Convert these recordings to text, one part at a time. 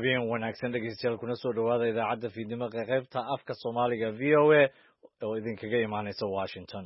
habeen wanaagsan dhegeystayaal kuna soo dhawaada idaacadda fiidnimo qaybta afka Soomaaliga VOA oo idinkaga imaanaysa Washington.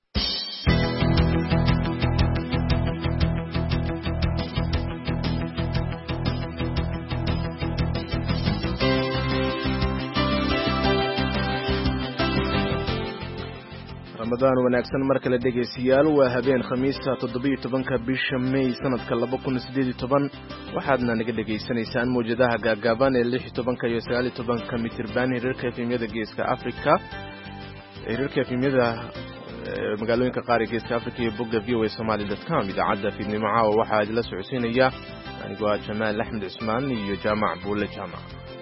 Ramadan wanaagsan markale dhegeystayaal waa habeen Khamiista 17 bisha May sanadka 2018 waxaadna naga dhageysanaysaan muujadaha gaagaaban ee 16 iyo 19 mitir hirarka efemyada geeska Afrika hirarka efemyada magaalooyinka qaar ee geeska Afrika iyo bogga voasomali.com idaacadda fiidnimo caawa waxaa idila socodsiinaya anigoo Jamaal Axmed Ismaan iyo Jaamac Buule Jaamac.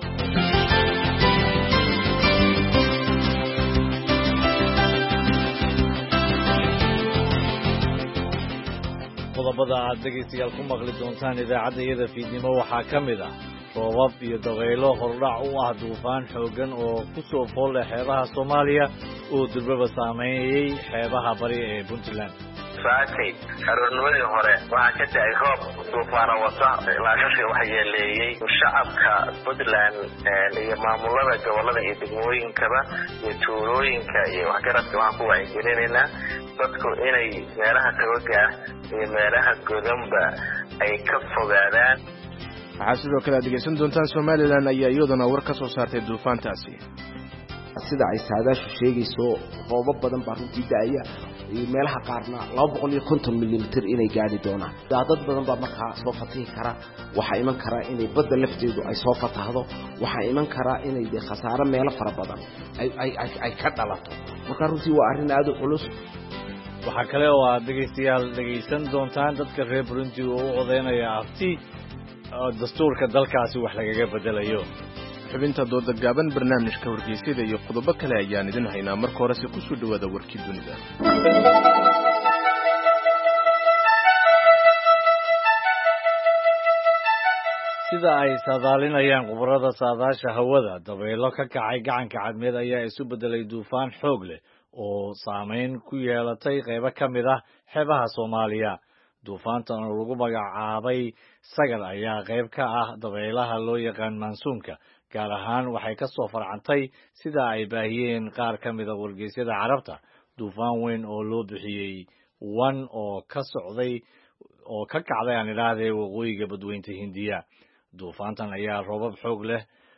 qodobada aad dhegeystayaal ku maqli doontaan idaacaddayada fiidnimo waxaa ka mid ah roobab iyo dabaylo hordhac u ah duufaan xooggan oo ku soo fool leh xeebaha Soomaaliya oo durbaba saameeyay xeebaha bari ee Puntland. saakay xarunnimadii hore waxaa ka da'ay roob duufaano wata ilaashashii waxa yeeleeyey shacabka Puntland iyo maamulada gobolada iyo degmooyinkaba iyo tuulooyinka iyo waxgaradka waxaan ku wacyigelinaynaa dadku inay meelaha tawaga iyo meelaha godanba ay ka fogaadaan. waxaa sidoo kale aad dhegeysan doontaan Somaliland ayaa iyaduna war ka soo saartay duufaantaasi sida ay saadaashu sheegayso roobab badan baa runtii da'aya meelaha qaarna 250 millimeter inay gaari doonaan dad badan baa markaa soo fatihi kara waxa iman kara inay badda lafteedu ay soo fatahdo waxa iman kara inay khasaaro meelo fara badan ay ka dhalato marka runtii waa arrin aad u culus. waxaa kale oo aad dhegeystayaal dhegeysan doontaan dadka reer Burundi oo u codeynaya afti dastuurka dalkaasi wax lagaga bedelayo. xubinta dooda gaaban barnaamijka wargeysyada iyo qodobo kale ayaan idin haynaa marka hore si ku soo dhawaada warkii dunida. sida ay saadaalinayaan khubarada saadaasha hawada dabaylo ka kacay gacanka cadmeed ayaa isu bedelay duufaan xoog leh oo saameyn ku yeelatay qaybo ka mid ah xeebaha Soomaaliya. duufaantan oo lagu magacaabay Sagar ayaa qayb ka ah dabaylaha loo yaqaan mansuunka gaar ahaan waxay ka soo farcantay sida ay baahiyeen qaar ka mid ah wargeysyada Carabta duufaan weyn oo loo bixiyay Wan oo ka kacday aan idhaahdee waqooyiga badweynta Hindiya. duufaantan ayaa roobab xoog leh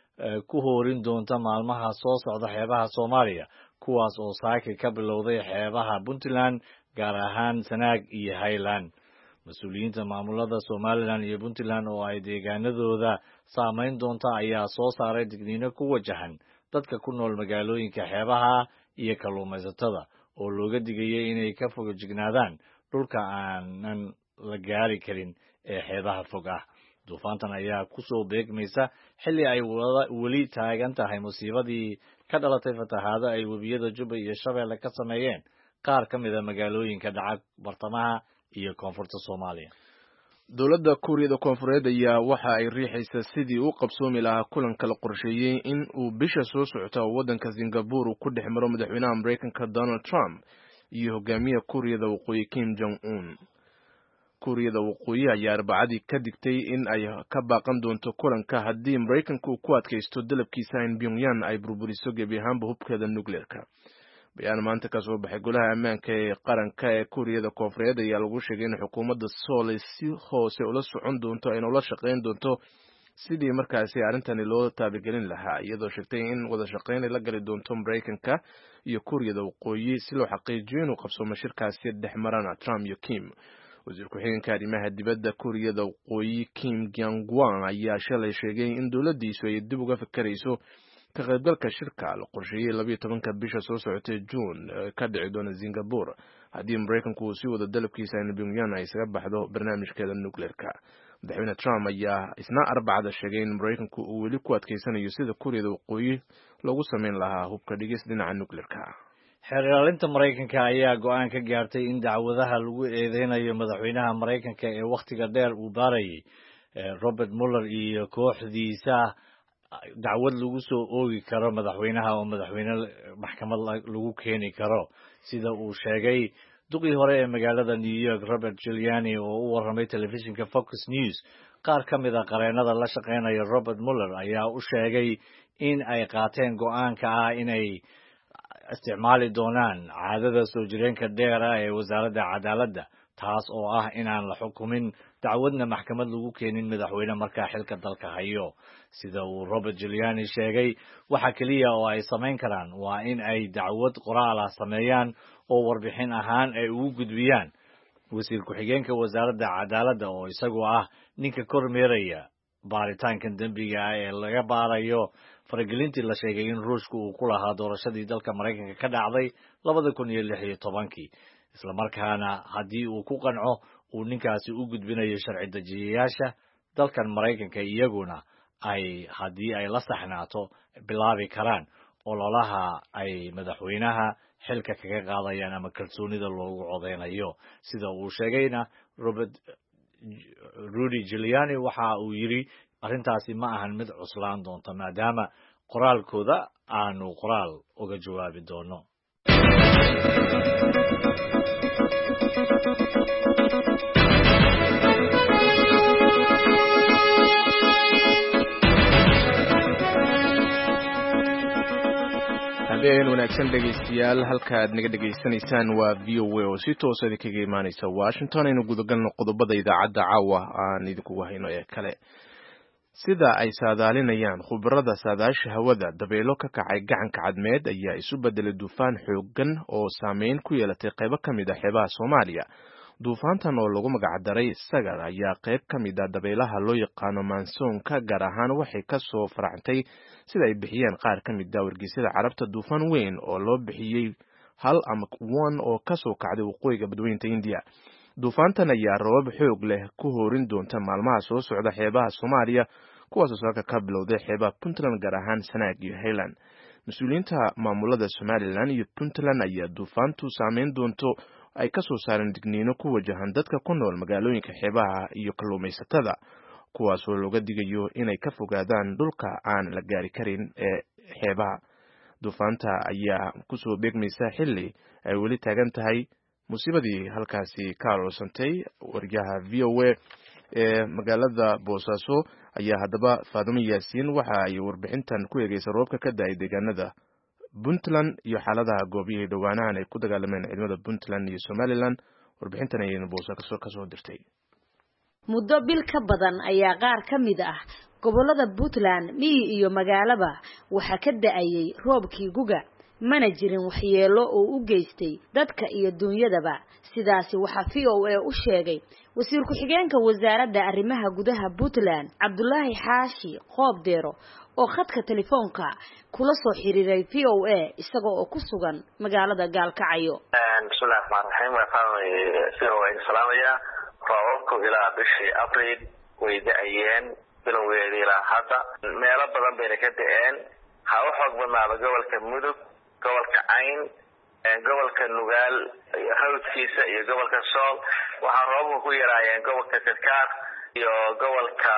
ku hoorin doonta maalmaha soo socda xeebaha Soomaaliya kuwaas oo saaki ka bilowday xeebaha Puntland gaar ahaan Sanaag iyo Highland. mas-uuliyiinta maamulada Somaliland iyo Puntland oo ay deegaanadooda saameyn doonta ayaa soo saaray digniino ku wajahan dadka ku nool magaalooyinka xeebaha iyo kalluumaysatada oo looga digayay inay ka fogajignaadaan dhulka aanan la gaari karin ee xeebaha fog ah. duufaantan ayaa ku soo beegmaysa xilli ay weli taagan tahay musiibadii ka dhalatay fatahaado ay webiyada Jubba iyo Shabeelle ka sameeyeen qaar ka mid ah magaalooyinka dhaca bartamaha iyo koonfurta Soomaaliya. dowladda Kuuriyada Koonfureed ayaa waxa ay riixaysaa sidii uu qabsoomi lahaa kulanka la qorsheeyay in uu bisha soo socota waddanka Singapore ku dhex maro madaxweynaha Mareykanka Donald Trump iyo hogaamiyaha Kuuriyada Waqooyi Kim Jong-un. Kuuriyada Waqooyi ayaa Arbacadii ka digtay in ay ka baaqan doonto kulanka haddii Mareykanku uu ku adkaysto dalabkiisa in Pyongyang ay burburiso gebi ahaanba hubkeeda nuclearka. bayaan maanta ka soo baxay golaha ammaanka ee qaranka ee Kuuriyada Koonfureed ayaa lagu sheegay in xukuumadda Seoul si hoose ula socon doonto ayna ula shaqayn doonto sidii markaasi arrintani loo taabagelin lahaa iyadoo sheegtay in wada shaqayn la gali doonto Mareykanka iyo Kuuriyada Waqooyi si loo xaqiijiyo inuu qabsoomo shirkaasi dhex marana Trump iyo Kim. wasiir ku-xigeenka arrimaha dibadda Kuuriyada Waqooyi Kim Gyang-Won ayaa shalay sheegay in dowladdiisu ay dib uga fikirayso ka qaybgalka shirka la qorsheeyay 12 bisha soo socotay June ka dhici doona Singapore haddii Mareykanku uu sii wado dalabkiisa in Pyongyang ay isaga baxdo barnaamijkeeda nuclearka. madaxweyne Trump ayaa isna Arbacada sheegay in Mareykanku uu weli ku adkeysanayo sida Kuuriyada Waqooyi loogu sameyn lahaa hubka dhigis dhinaca nuclearka. xeer ilaalinta Mareykanka ayaa go'aan ka gaartay in dacwadaha lagu eedeynayo madaxweynaha Mareykanka ee wakhtiga dheer uu baarayay Robert Mueller iyo kooxdiisa dacwad lagu soo oogi karo madaxweynaha oo madaxweyne maxkamad lagu keeni karo sida uu sheegay duqii hore ee magaalada New York Robert Giuliani oo u warramay telefishinka Fox News qaar ka mid a qareenada la shaqaynaya Robert Mueller ayaa u sheegay in ay qaateen go'aanka ah inay isticmaali doonaan caadada soo jireenka dheer ah ee wasaaradda cadaaladda, taas oo ah inaan la xukumin dacwadna maxkamad lagu keenin madaxweyne markaa xilka dalka hayo. Sida uu Robert Giuliani sheegay, waxa kaliya oo ay samayn karaan waa in ay dacwad qoraal ah sameeyaan oo warbixin ahaan ay ugu gudbiyaan wasiir ku-xigeenka wasaaradda cadaaladda oo isagu ah ninka kormeeraya baaritaankan dembiga ah ee laga baarayo faragelintii la sheegay in Ruushku uu ku lahaa doorashadii dalka Maraykanka ka dhacday 2016. isla markaana haddii uu ku qanco uu ninkaasi u gudbinayo sharci dejiyayaasha dalkan Maraykanka, iyaguna haddii ay la saxnaato bilaabi karaan ololaha ay madaxweynaha xilka kaga qaadayaan ama kalsoonida loogu codeynayo. Sida uu sheegayna Rudy Giuliani waxa uu yiri arrintaasi ma ahan mid cuslaan doonta maadaama qoraalkooda aanu qoraal uga jawaabi doono. habeen wanaagsan dhegaystayaal, halkaad naga dhegaysanaysaan waa VOA oo si toos ah kaga imaanaysa Washington. aynu gudagalno qodobada idaacadda caawa aan idinkugu hayno ee kale. sida ay saadaalinayaan khubarada saadaasha hawada, dabeelo ka kacay gacanka cadmeed ayaa isu bedelay duufaan xooggan oo saameyn ku yeelatay qaybo ka mid ah xeebaha Soomaaliya. duufaantan oo lagu magac daray Sagar ayaa qayb ka mid ah dabeelaha loo yaqaano maansoonka, gaar ahaan waxay ka soo faractay sida ay bixiyeen qaar ka mid ah wargeysyada carabta duufaan weyn oo loo bixiyey hal ama one oo ka soo kacday waqooyiga badweynta India. duufaantan ayaa roobab xoog leh ku hoorin doonta maalmaha soo socda xeebaha Soomaaliya, kuwaasoo salka ka bilowday xeebaha Puntland, gaar ahaan Sanaag iyo Highland. mas-uuliyiinta maamulada Somaliland iyo Puntland ayaa duufaantu saameyn doonto ay ka soo saareen digniino ku wajahan dadka ku nool magaalooyinka xeebaha iyo kalluumaysatada, kuwaasoo looga digayo inay ka fogaadaan dhulka aan la gaari karin ee xeebaha. duufaanta ayaa kusoo beegmaysa xilli ay weli taagan tahay musiibadii halkaasi ka aloosantay. wariyaha VOA ee magaalada Boosaaso ayaa haddaba Faadumo Yaasiin waxa ay warbixintan ku eegaysa roobka ka da'ay deegaanada Puntland iyo xaaladaha goobihii dhawaanahan ay ku dagaalameen ciidamada Puntland iyo Somaliland. warbixintan ayaynu Boosaaso ka soo dirtay. muddo bil ka badan ayaa qaar ka mid ah gobolada Puntland miyi iyo magaalaba waxa ka da'ayay roobkii guga, mana jirin waxyeelo oo u geystay dadka iyo dunyadaba. sidaasi waxa VOA u sheegay wasiir ku-xigeenka wasaaradda arrimaha gudaha Puntland Cabdullaahi Xaashi Qoobdeero oo khadka telefoonka kula soo xiriiray VOA isagoo oo ku sugan magaalada Gaalkacyo. bismillaahir rahmaanir rahiim. VOA salaamaya. roobabku ilaa bishii Abriil way da'ayeen bilowgeedii ilaa hadda meelo badan bayna ka da'een. ha u xoog badnaada gobolka Mudug, gobolka Cayn, gobolka Nugaal hawdkiisa iyo gobolka Sool. waxaa roobabku ku yaraayeen gobolka Karkaar iyo gobolka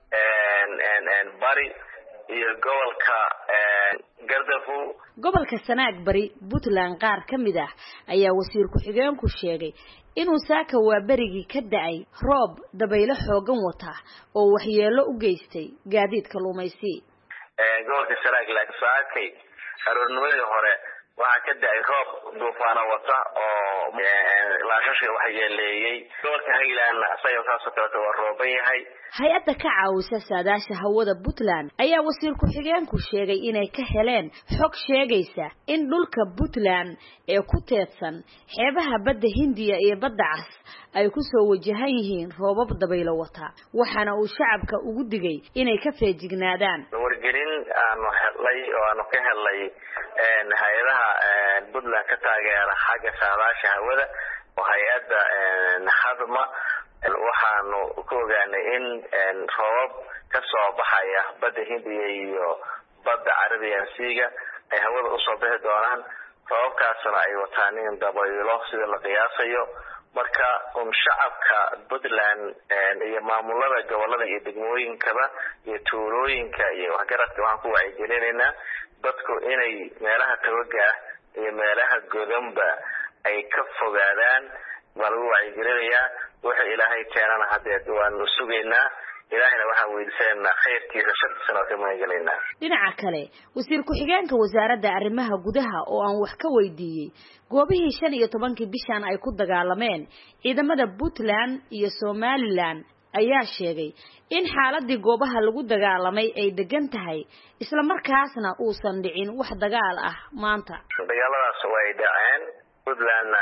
Bari iyo gobolka Gardafu. gobolka Sanaag Bari Puntland qaar ka mid ah ayaa wasiir ku-xigeenku sheegay inuu saaka waa berigii ka da'ay roob dabaylo xoogan wata oo waxyeelo u geystay gaadiid kalluumaysi. gobolka Sanaag saakay aroornimadii hore waxaa ka da'ay roob duufaano wata oo laashashka waxyeeleeyay. gobolka Highland asagoo saasoo kale waa rooban yahay. hay-adda ka caawisa saadaasha hawada Puntland ayaa wasiir ku-xigeenku sheegay inay ka heleen xog sheegaysa in dhulka Puntland ee ku teedsan xeebaha badda Hindiya iyo badda Cas ay ku soo wajahan yihiin roobab dabaylo wata, waxaana uu shacabka ugu digay inay ka feejignaadaan. wargelin aanu ka helay hay-adaha Puntland ka taageera xagga saadaasha hawada oo hay-adda Hadma, waxaanu ku ogaanay in roobab ka soo baxaya badda Hindiya iyo badda Arabian Sea ay hawada u soo bixi doonaan. roobabkaasna ay wataan in dabaylo sida la qiyaasayo. marka shacabka Puntland iyo maamulada gobolada iyo degmooyinkaba iyo tuulooyinka iyo waxgaradka waxaan ku wacyigelinaynaa dadku inay meelaha tawaga iyo meelaha godanba ay ka fogaadaan. waa lagu wacyigelinayaa. waxa ilaahay keenana haddee waanu sugaynaa ilaahayna waxaan weydiisanaynaa khayrkiisa shartiisana ka magangelaynaa. dhinaca kale wasiir ku-xigeenka wasaaradda arrimaha gudaha oo aan wax ka weydiiyey goobihii 15 bishan ay ku dagaalameen ciidamada Puntland iyo Somaliland ayaa sheegay in xaaladii goobaha lagu dagaalamay ay degan tahay isla markaasna uusan dhicin wax dagaal ah maanta. dagaaladaas way dhaceen Puntland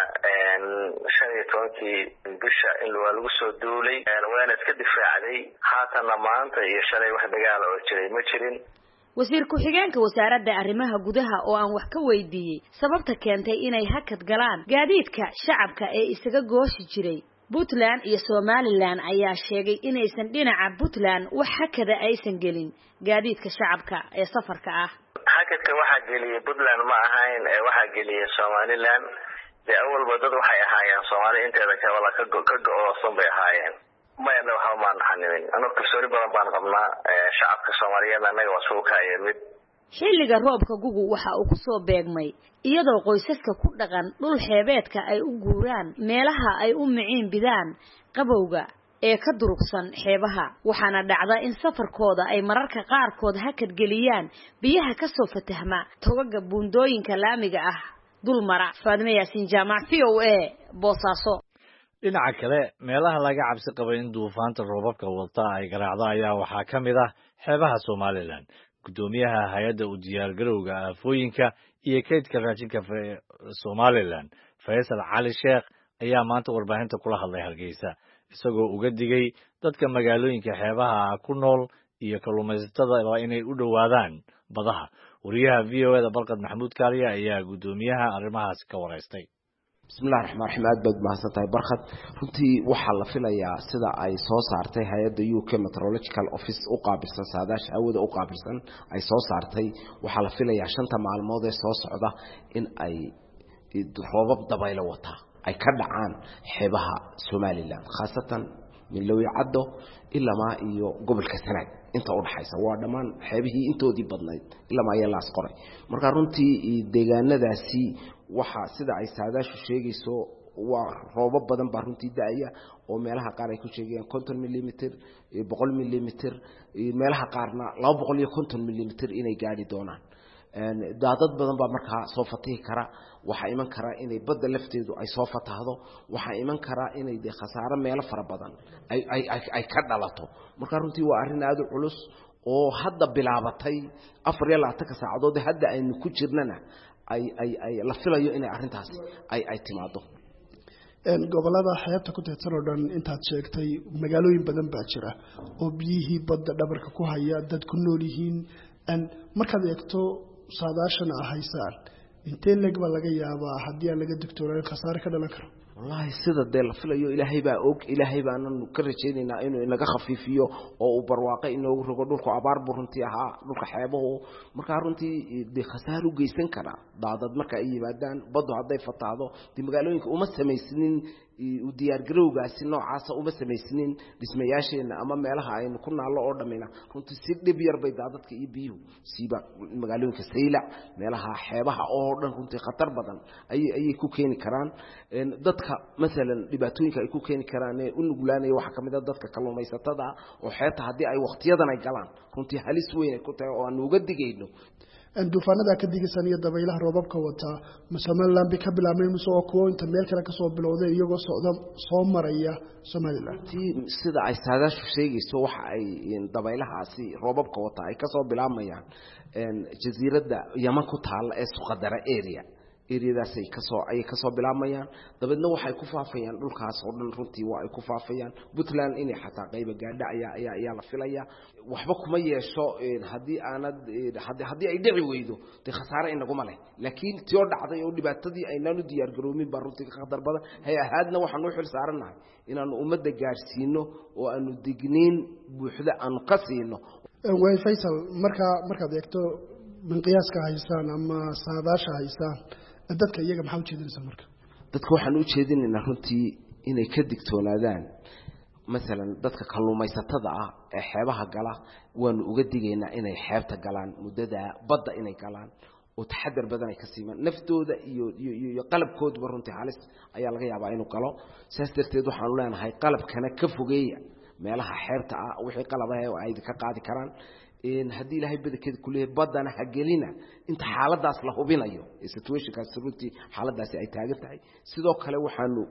15 bisha in lagu soo duulay waana iska difaacday haatana maanta iyo shalay wax dagaal oo jiray ma jirin. wasiir ku-xigeenka wasaaradda arrimaha gudaha oo aan wax ka weydiiyey sababta keentay inay hakad galaan gaadiidka shacabka ee isaga gooshi jiray Puntland iyo Somaliland ayaa sheegay inaysan dhinaca Puntland wax hakada aysan gelin gaadiidka shacabka ee safarka ah. hakadka waxa geliyay Puntland ma ahayn waxa geliyay Somaliland awalba dad waxay ahaayeen Soomaali inteeda ka wala ka go'oosan bay ahaayeen mayna waxa ma naxanin anoo kalsooni badan baan qabnaa shacabka Soomaaliyeed anaga waa soo kaayeen. xilliga roobka gugu waxa uu ku soo beegmay iyadoo qoysaska ku dhaqan dhul xeebeedka ay u guuraan meelaha ay u miciin bidaan qabowga ee ka durugsan xeebaha waxaana dhacda in safarkooda ay mararka qaarkood hakad geliyaan biyaha ka soo fatahma togaga buundooyinka laamiga ah dulmara. Faadime Yaasin Jaamac VOA Boosaaso. dhinaca kale meelaha laga cabsi qabay in duufaanta roobabka wata ay garaacdo ayaa waxaa ka mid ah xeebaha Somaliland. gudoomiyaha hay'adda u diyaargarowga aafooyinka iyo kaydka raashinka Somaliland Faysal Cali Sheekh ayaa maanta warbaahinta kula hadlay Hargeysa isagoo uga digay dadka magaalooyinka xeebaha ku nool iyo kalluumaysatada inay u dhowaadaan badaha. wariyaha VOA da Balqad Maxamuud Kaariya ayaa gudoomiyaha arrimahaas ka wareystay. bismillaahir rahmaanir rahiim aad baad mahadsantahay Barkad. runtii waxa la filayaa sida ay soo saartay hay'adda UK Meteorological Office u qaabilsan saadaasha hawada u qaabilsan ay soo saartay waxa la filayaa 5 maalmood ee soo socda in ay roobab dabaylo wata ay ka dhacaan xeebaha Somaliland khaasatan min Lawicado ilaa ma iyo gobolka Sanaag inta u dhaxaysa waa dhamaan xeebihii intoodii badnayd ilaa ma ayaa la asqoray. marka runtii deegaanadaasi waxa sida ay saadaashu sheegayso waa roobab badan baa runtii daaya oo meelaha qaar ay ku sheegayaan 50 mm 100 mm meelaha qaarna 250 mm inay gaari doonaan. daadad badan baa markaa soo fatihi kara waxa iman kara inay badda lafteedu ay soo fatahdo waxa iman kara inay khasaaro meelo fara badan ay ka dhalato. marka runtii waa arrin aad u culus oo hadda bilaabatay 24 saacadood hadda aynu ku jirnana ay la filayo inay arrintaas ay timaado. gobolada xeebta ku teedsan oo dhan intaad sheegtay magaalooyin badan baa jira oo biyihii badda dhabarka ku haya dad ku nool yihiin markaad eegto saadaashana ahaysaan intee leeg baa laga yaabaa haddii aan laga digtoonayn khasaare ka dhalan karo. wallahi sida dee la filayo ilaahay baa og ilaahay baanan ka rajaynaynaa inuu inaga khafiifiyo oo uu barwaaqo inoogu rogo dhulku abaar buu runtii ahaa dhulka xeebahu markaa runtii dee khasaar u geysan kara daadad marka ay yimaadaan baddu hadday fataahdo dee magaalooyinka uma samaysnin u diyaargarowgaasi noocaasa uma samaysnin dhismayaasheena ama meelaha aynu ku naallo oo dhamina runtii si dhib yar bay daadadka iyo biyuhu siiba magaalooyinka Saylac meelaha xeebaha oo dhan runtii khatar badan ayay ku keeni karaan. dadka مثلا dhibaatooyinka ay ku keeni karaan u nuglaanay waxa kamid ah dadka kalluumaysatada oo xeeta hadii ay waqtiyadan ay galaan runtii halis weyn ay ku tahay oo aan uga digayno. duufaanada ka digaysan iyo dabaylaha roobabka wata Somaliland ka bilaabmay soo koo inta meel kale ka soo bilowday iyagoo soo maraya Somaliland sida ay saadaashu sheegayso waxa ay dabaylahaasi roobabka wata ay ka soo bilaabayaan jasiiradda Yaman ku taal ee Suqadara area eriyadaas ay ka soo bilaamayaan dabadna waxay ku faafayaan dhulkaas oo dhan runtii waa ay ku faafayaan Puntland inay xataa qayb gaadha ayaa la filaya waxba kuma yeesho hadii ay dhici weydo de khasaare inagu ma leh laakiin tiyo dhacday oo dhibaatadii aynaanu diyaar garoomin baa runtii ka qadar badan hay-ahaadna waxaan u xil saaranahay inaanu ummadda gaarsiino oo aanu digniin buuxda aanu ka siino. way Faysal markaad eegto min qiyaaska haysaan ama saadaasha haysaan dadka iyaga maxaa u jeedinaysaa marka dadka waxaan u jeedinaynaa runtii inay ka digtoonaadaan مثلا dadka kalluumaysatada ah ee xeebaha gala waanu uga digaynaa inay xeebta galaan muddada badda inay galaan oo taxadar badan ay ka siimaan naftooda iyo qalabkooda runtii halis ayaa laga yaabaa inuu galo saas darteed waxaan leenahay qalabkana ka fogeeya meelaha xeebta ah wixii qalabaha oo ay ka qaadi karaan haddii ilaahay badankeeda ku leeyahay badana ha gelina inta xaaladaas la hubinayo situationkaas runtii xaaladaasi ay taagan tahay sidoo kale waxaanu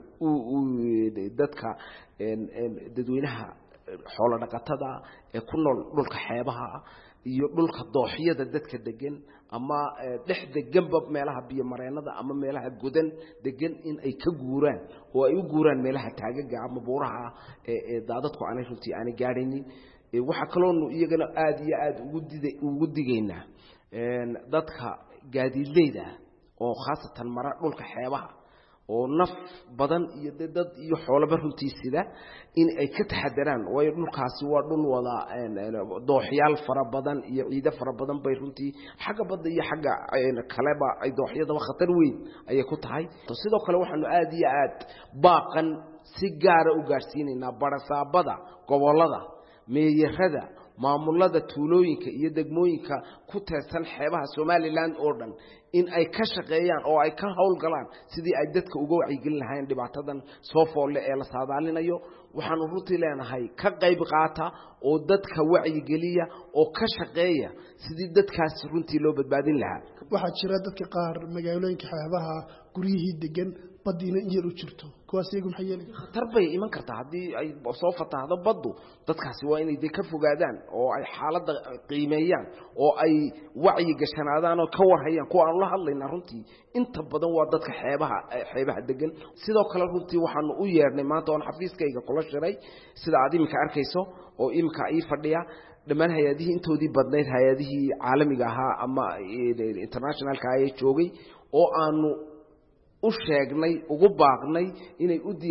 dadka dadweynaha xoolo dhaqatada ee ku nool dhulka xeebaha iyo dhulka dooxyada dadka degan ama dhex deganba meelaha biyo mareenada ama meelaha godan degan in ay ka guuraan oo ay u guuraan meelaha taagaga ama buuraha ee daadadku aanay runtii aanay gaaraynin waxa kaloon iyagana aad iyo aad ugu digaynaa dadka gaadiidleyda oo khaasatan mara dhulka xeebaha oo naf badan iyo dad iyo xoolaba runtii sida in ay ka taxadaraan waayo dhulkaasi waa dhul wada dooxyaal fara badan iyo ciido fara badan bay runtii xagga badda iyo xagga kaleba ay dooxyadaba khatar weyn ayay ku tahay sidoo kale waxaanu aad iyo aad baaqan si gaara u gaarsiinaynaa barasaabada gobolada meeyarada maamulada tuulooyinka iyo degmooyinka ku teersan xeebaha Somaliland oo dhan in ay ka shaqeeyaan oo ay ka hawlgalaan sidii ay dadka uga wacyigelin lahayn dhibaatadan soo foolle ee la saadaalinayo waxaanu runtii leenahay ka qayb qaata oo dadka wacyigeliya oo ka shaqeeya sidii dadkaas runtii loo badbaadin lahaa waxaa jira dadka qaar magaalooyinka xeebaha guryihii degan badina in yar u jirto kuwaas iyagu maxay yeelayaan khatar bay iman kartaa haddii ay soo fatahdo baddu dadkaasi waa inay ka fogaadaan oo ay xaaladda qiimeeyaan oo ay wacyi gashanaadaan oo ka warhayaan kuwa aan la hadlaynaa runtii inta badan waa dadka xeebaha degan sidoo kale runtii waxaanu u yeernay maanta oon xafiiskayga kula shiray sida aad iminka arkayso oo iminka ii fadhiya dhammaan hay-adihii intoodii badnayd hay-adihii caalamiga ahaa ama internationalka ayay joogay oo aanu u sheegnay ugu baaqnay inay u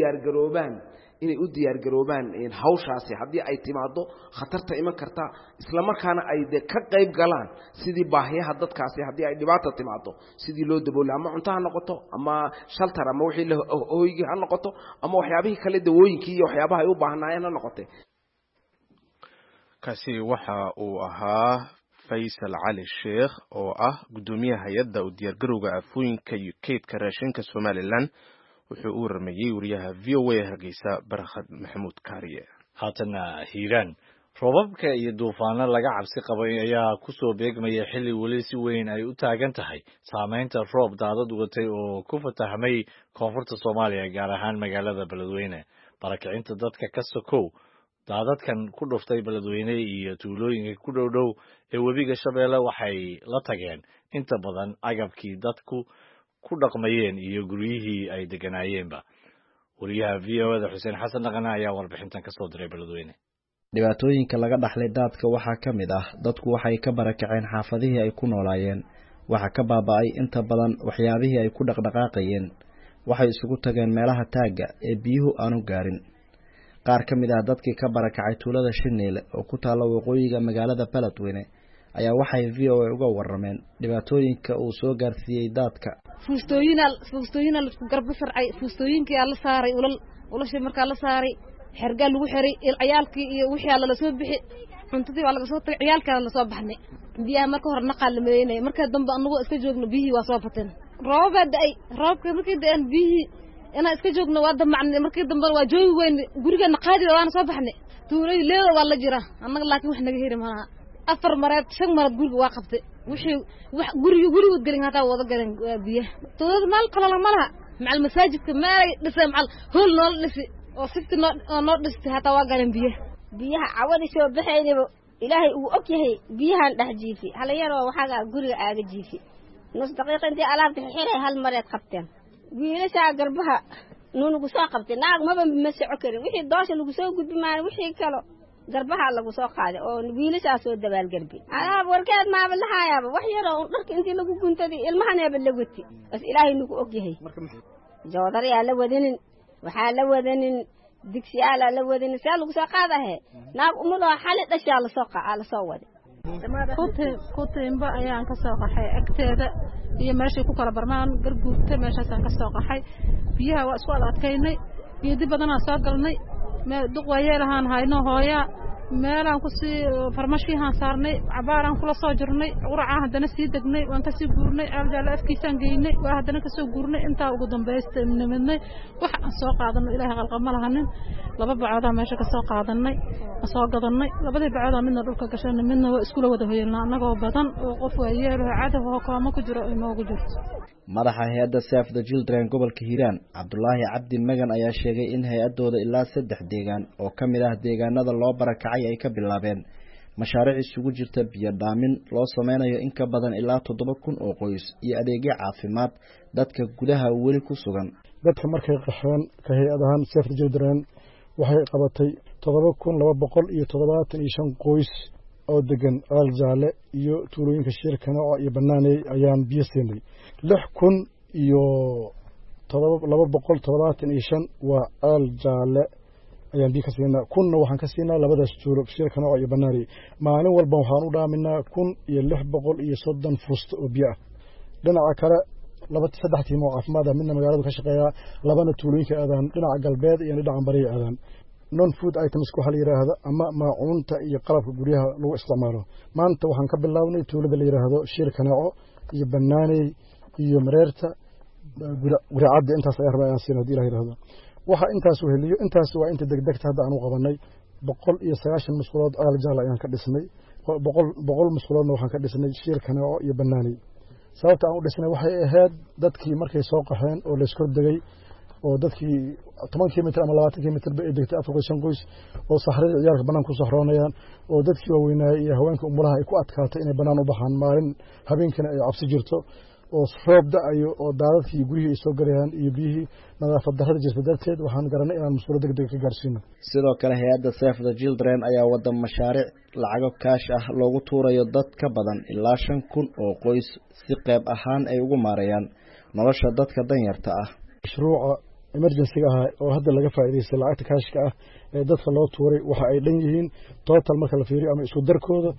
diyaar garoobaan hawshaasi haddii ay timaado khatarta iman karta isla markaana ay ka qayb galaan sidii baahiyaha dadkaasi haddii ay dhibaato timaado sidii loo daboolay ama cunto ha noqoto ama shelter ama wixii hooyigii ha noqoto ama waxyaabihii kale dawooyinkii iyo waxyaabaha ay u baahnaayeen ha noqotay kaasi waxa uu ahaa Faysal Cali Sheekh oo ah gudoomiyaha hay'adda u diyaargarowga afooyinka iyo kaydka raashinka Somaliland wuxuu u warmayay wariyaha VOA Hargeysa Barkhad Maxamuud Kaariye haatana Hiiraan roobabka iyo duufaano laga cabsi qabay ayaa ku soo beegmaya xilli weli si weyn ay u taagan tahay saameynta roob daadad watay oo ku fatahmay koonfurta Soomaaliya gaar ahaan magaalada Beledweyne barakicinta dadka ka sokow daadadkan ku dhuftay Beledweyne iyo tuulooyinka ku dhow ee webiga Shabeelle waxay la tageen inta badan agabkii dadku ku dhaqmayeen iyo guryihii ay deganaayeenba wariyaha VOA Xuseen Xasan Dhaqana ayaa warbixintan ka soo diray Beledweyne dhibaatooyinka laga dhaxlay daadka waxaa ka mid ah dadku waxay ka barakaceen xaafadihii ay ku noolaayeen waxa ka baaba'ay inta badan waxyaabihii ay ku dhaqdhaqaaqayeen waxay isugu tageen meelaha taaga ee biyuhu aanu gaarin qaar ka mid ah dadkii ka barakacay tuulada Shiniile oo ku taala waqooyiga magaalada Beledweyne ayaa waxay VOA uga warameen dhibaatooyinka uu soo gaarsiiyay daadka fuustooyinal isku garba sharcay fuustooyinkii la saaray ulasha markaa la saaray xergal lagu xiray ciyaalkii iyo wixii la soo bixi cuntadii waa laga soo tagay ciyaalkana la soo baxnay biyaha marka hore naqal la meeynay marka dambe anagu iska joogno biyihii waa soo fateen roobka markii daan biyihii ina iska joogno waa damacnay markii dambe waa joogi weyn gurigeena qaadi waana soo baxnay tuulay leedo waa la jira annaga laakiin wax naga hiri maaha 4 mareed 5 mareed guriga waa qabtay wixii wax guriga galin hada wada galan biyaha tood maal kala ma laha macal masaajidka maay dhisay macal hool nool dhisi oo sifti noo dhistay hata waa galan biyaha cawadi soo baxaynaba ilaahay uu og yahay biyahan dhax jiifi hal yar oo waxa guriga aaga jiifi nus daqiiqo intii alaabta xiray hal mareed qabteen wiilasha garbaha nuunugu soo qabtay naag maba ma soco karin wixii doosha lagu soo gudbi maan wixii kale garbaha lagu soo qaaday oo wiilasha soo dabaal garbi alaab warkeed ma lahaayaba wax yar oo dharka intii lagu guntaday ilmahaneeba la wati bas ilaahay nagu og yahay joodari la wadanin waxa la wadanin digsiyaal la wadanin saa lagu soo qaadahay naag umado xali dhashaa la soo waday kutimba ayaan ka soo qaxay agteeda iyo meeshii ku kala barmaan garguurta meeshaasaan ka soo qaxay biyaha waa isku adkaynay geedi badan aan soo galnay duq waayeen hayno hooya meelaan ku sii farmashiihan saarnay cabaaraan kula soo jirnay quracaan haddana sii degnay waan ka sii guurnay aljaala afkiisaan geynay waa haddana ka soo guurnay intaa ugu dambaysta nimidnay wax aan soo qaadano ilaahay qalqab ma lahanin 2 bacoodaa meesha ka soo qaadanay soo gadanay 2 bacoodaa midna dhulka gashanay midna waa isku wada hoyelnaa anagoo badan oo qof waayeelo cadow oo kooma ku jiro inoogu jirto madaxa hay'adda Save the Children gobolka Hiiraan Cabdullaahi Cabdi Magan ayaa sheegay in hay'adooda ilaa 3 deegaan oo kamid ah deegaanada loo barakacay ay ka bilaabeen mashaariic isugu jirta biyo dhaamin loo sameynayo in ka badan ilaa 7,000 oo qoys iyo adeegyo caafimaad dadka gudaha weli ku sugan dadka markay qaxeen ka hay'adahan Save the Children waxay qabatay 7,275 qoys oo degan aljaale iyo tuulooyinka shirkana iyo banaanay ayaan biyo siinay 6,275 waa aljaale ayaan biyo ka siinaa kunna waxaan ka siinaa labadaas tuulo shirkana iyo banaanay maalin walba waxaan u dhaaminaa 1,630 fuusto oo biyo ah dhinaca kale 3 tiimo caafimaad midna magaalada ka shaqeeya labana tuulooyinka aadaan dhinaca galbeed iyo dhinaca bari aadaan non food items waxa la yiraahdo ama maacuunta iyo qalabka guryaha lagu isticmaalo maanta waxaan ka bilaabnay tuulada la yiraahdo shirkanaco iyo banaanay iyo mareerta guracada intaas ay rabaan siinad ilaahay yiraahdo waxa intaas uu heliyo intaas waa inta degdegta hadda aan u qabanay 190 masquulood aljaal ayaan ka dhisnay 100 masquuloodna waxaan ka dhisnay shirkanaco iyo banaanay sababta aan u dhisnay waxay ahayd dadkii markay soo qaxeen oo la isku dagay oo dadkii 10 kilomitir ama 20 kilomitir bay degtay Afrikaan qoys oo saxarada ciyaarka banaan ku saxroonayaan oo dadkii waaweynaa iyo haweenka umulaha ay ku adkaatay inay banaan u baxaan maalin habeenkana ay cabsi jirto oo roob da'ayo oo daadadkii guriyay soo galayaan iyo biyihii nadaafad darrada jirta darteed waxaan garanay inaan mas'uuliyad degdeg ka gaarsiino sidoo kale hay'adda Save the Children ayaa wada mashaariic lacago kaash ah loogu tuurayo dad ka badan ilaa 5,000 oo qoys si qayb ahaan ay ugu maareeyaan nolosha dadka danyarta ah mashruuca emergency ah oo hadda laga faa'iideystay lacagta kaashka ah ee dadka loo tuuray waxa ay dhan yihiin total marka la fiiriyo ama isku darkooda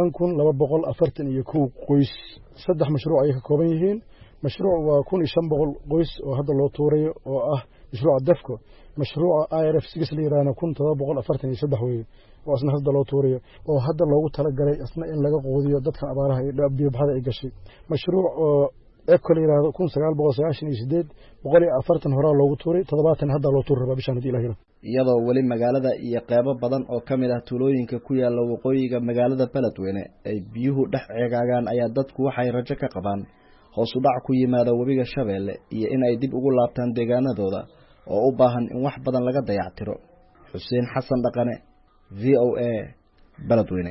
5,241 qoys 3 mashruuc ay ka kooban yihiin mashruuc waa 1,500 qoys oo hadda loo tuurayo oo ah mashruuca dafko mashruuca IRF 6 liirana 1,743 weey oo asna hadda loo tuurayo oo hadda loogu talagalay asna in laga qoodiyo dadka abaaraha iyo biyo baxada ay gashay mashruuc eekol yiraahdo 1998 140 hore loogu tuuray 70 hadda loo tuuray bishan hadii ilaahay iyadoo wali magaalada iyo qaybo badan oo kamid ah tuulooyinka ku yaala waqooyiga magaalada Beledweyne ay biyuhu dhex ceegaagaan ayaa dadku waxay rajo ka qabaan hoos u dhac ku yimaada wabiga Shabeelle iyo in ay dib ugu laabtaan deegaanadooda oo u baahan in wax badan laga dayactiro Xuseen Xasan Dhaqane VOA Beledweyne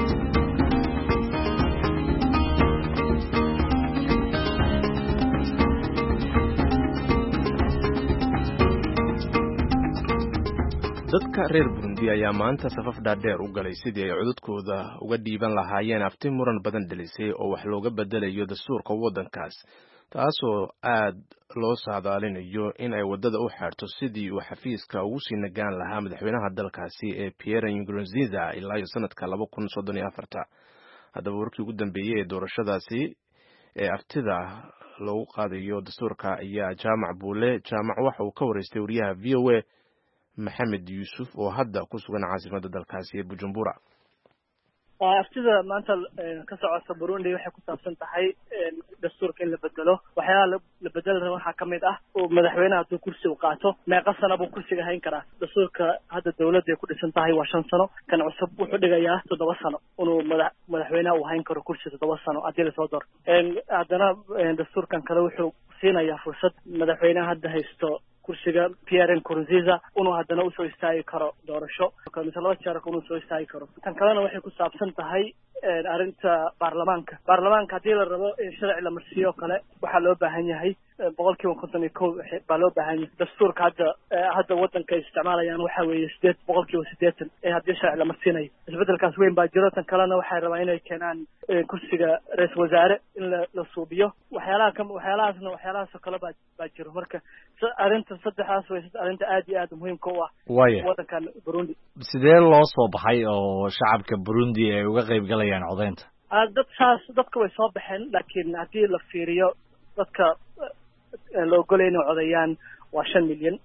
dadka reer Burundi ayaa maanta safaf dhaadheer u galay sidii ay codadkooda uga dhiiban lahaayeen afti muran badan dhalisay oo wax looga bedelayo dastuurka waddankaas taasoo aad loo saadaalinayo in ay wadada u xaarto sidii uu xafiiska ugu sii nagaan lahaa madaxweynaha dalkaasi ee Pierre Nkurunziza ilaa sanadka 2034 haddaba warkii ugu dambeeyay ee doorashadaasi ee aftida loogu qaadayo dastuurka ayaa jaamac buule jaamac waxa uu ka wareystay wariyaha VOA Maxamed Yusuf oo hadda ku sugan caasimadda dalkaasi ee Bujumbura aftida maanta ka socota Burundi waxay ku saabsan tahay dastuurka in la bedelo waxyaalaha la bedelo waxa kamid ah oo madaxweynaha uu kursi u qaato meeqa sano buu kursiga hayn karaa dastuurka hadda dawladda ay ku dhisan tahay waa 5 sano kan cusub wuxuu dhigayaa 7 sano inuu madaxweynaha uu hayn karo kursi 7 sano hadii la soo doorto haddana dastuurkan kale wuxuu siinayaa fursad madaxweynaha hadda haysto kursiga Pierre Nkurunziza inuu haddana u soo istaagi karo doorasho kamid 2 jeer inuu soo istaagi karo tan kalena waxay ku saabsan tahay arinta baarlamaanka hadii la rabo in sharci la marsiyo kale waxa loo baahan yahay 51 baa loo baahan yahay dastuurka hadda wadanka isticmaalayaan waxa weeye 8% ee hadii sharci la marsiinayo isbedelkaas weyn baa jiro tan kalena waxay rabaan inay keenaan kursiga ra'iisul wasaare in la suubiyo waxyaalahaas kale baa jiro marka arinta saddexdaas way arinta aad iyo aad muhiimka u ah wadankan Burundi sidee loo soo baxay oo shacabka Burundi ay uga qayb galayaan codeynta dadka way soo baxeen laakiin hadii la fiiriyo dadka loo goleeyay codeeyaan waa 5 milyan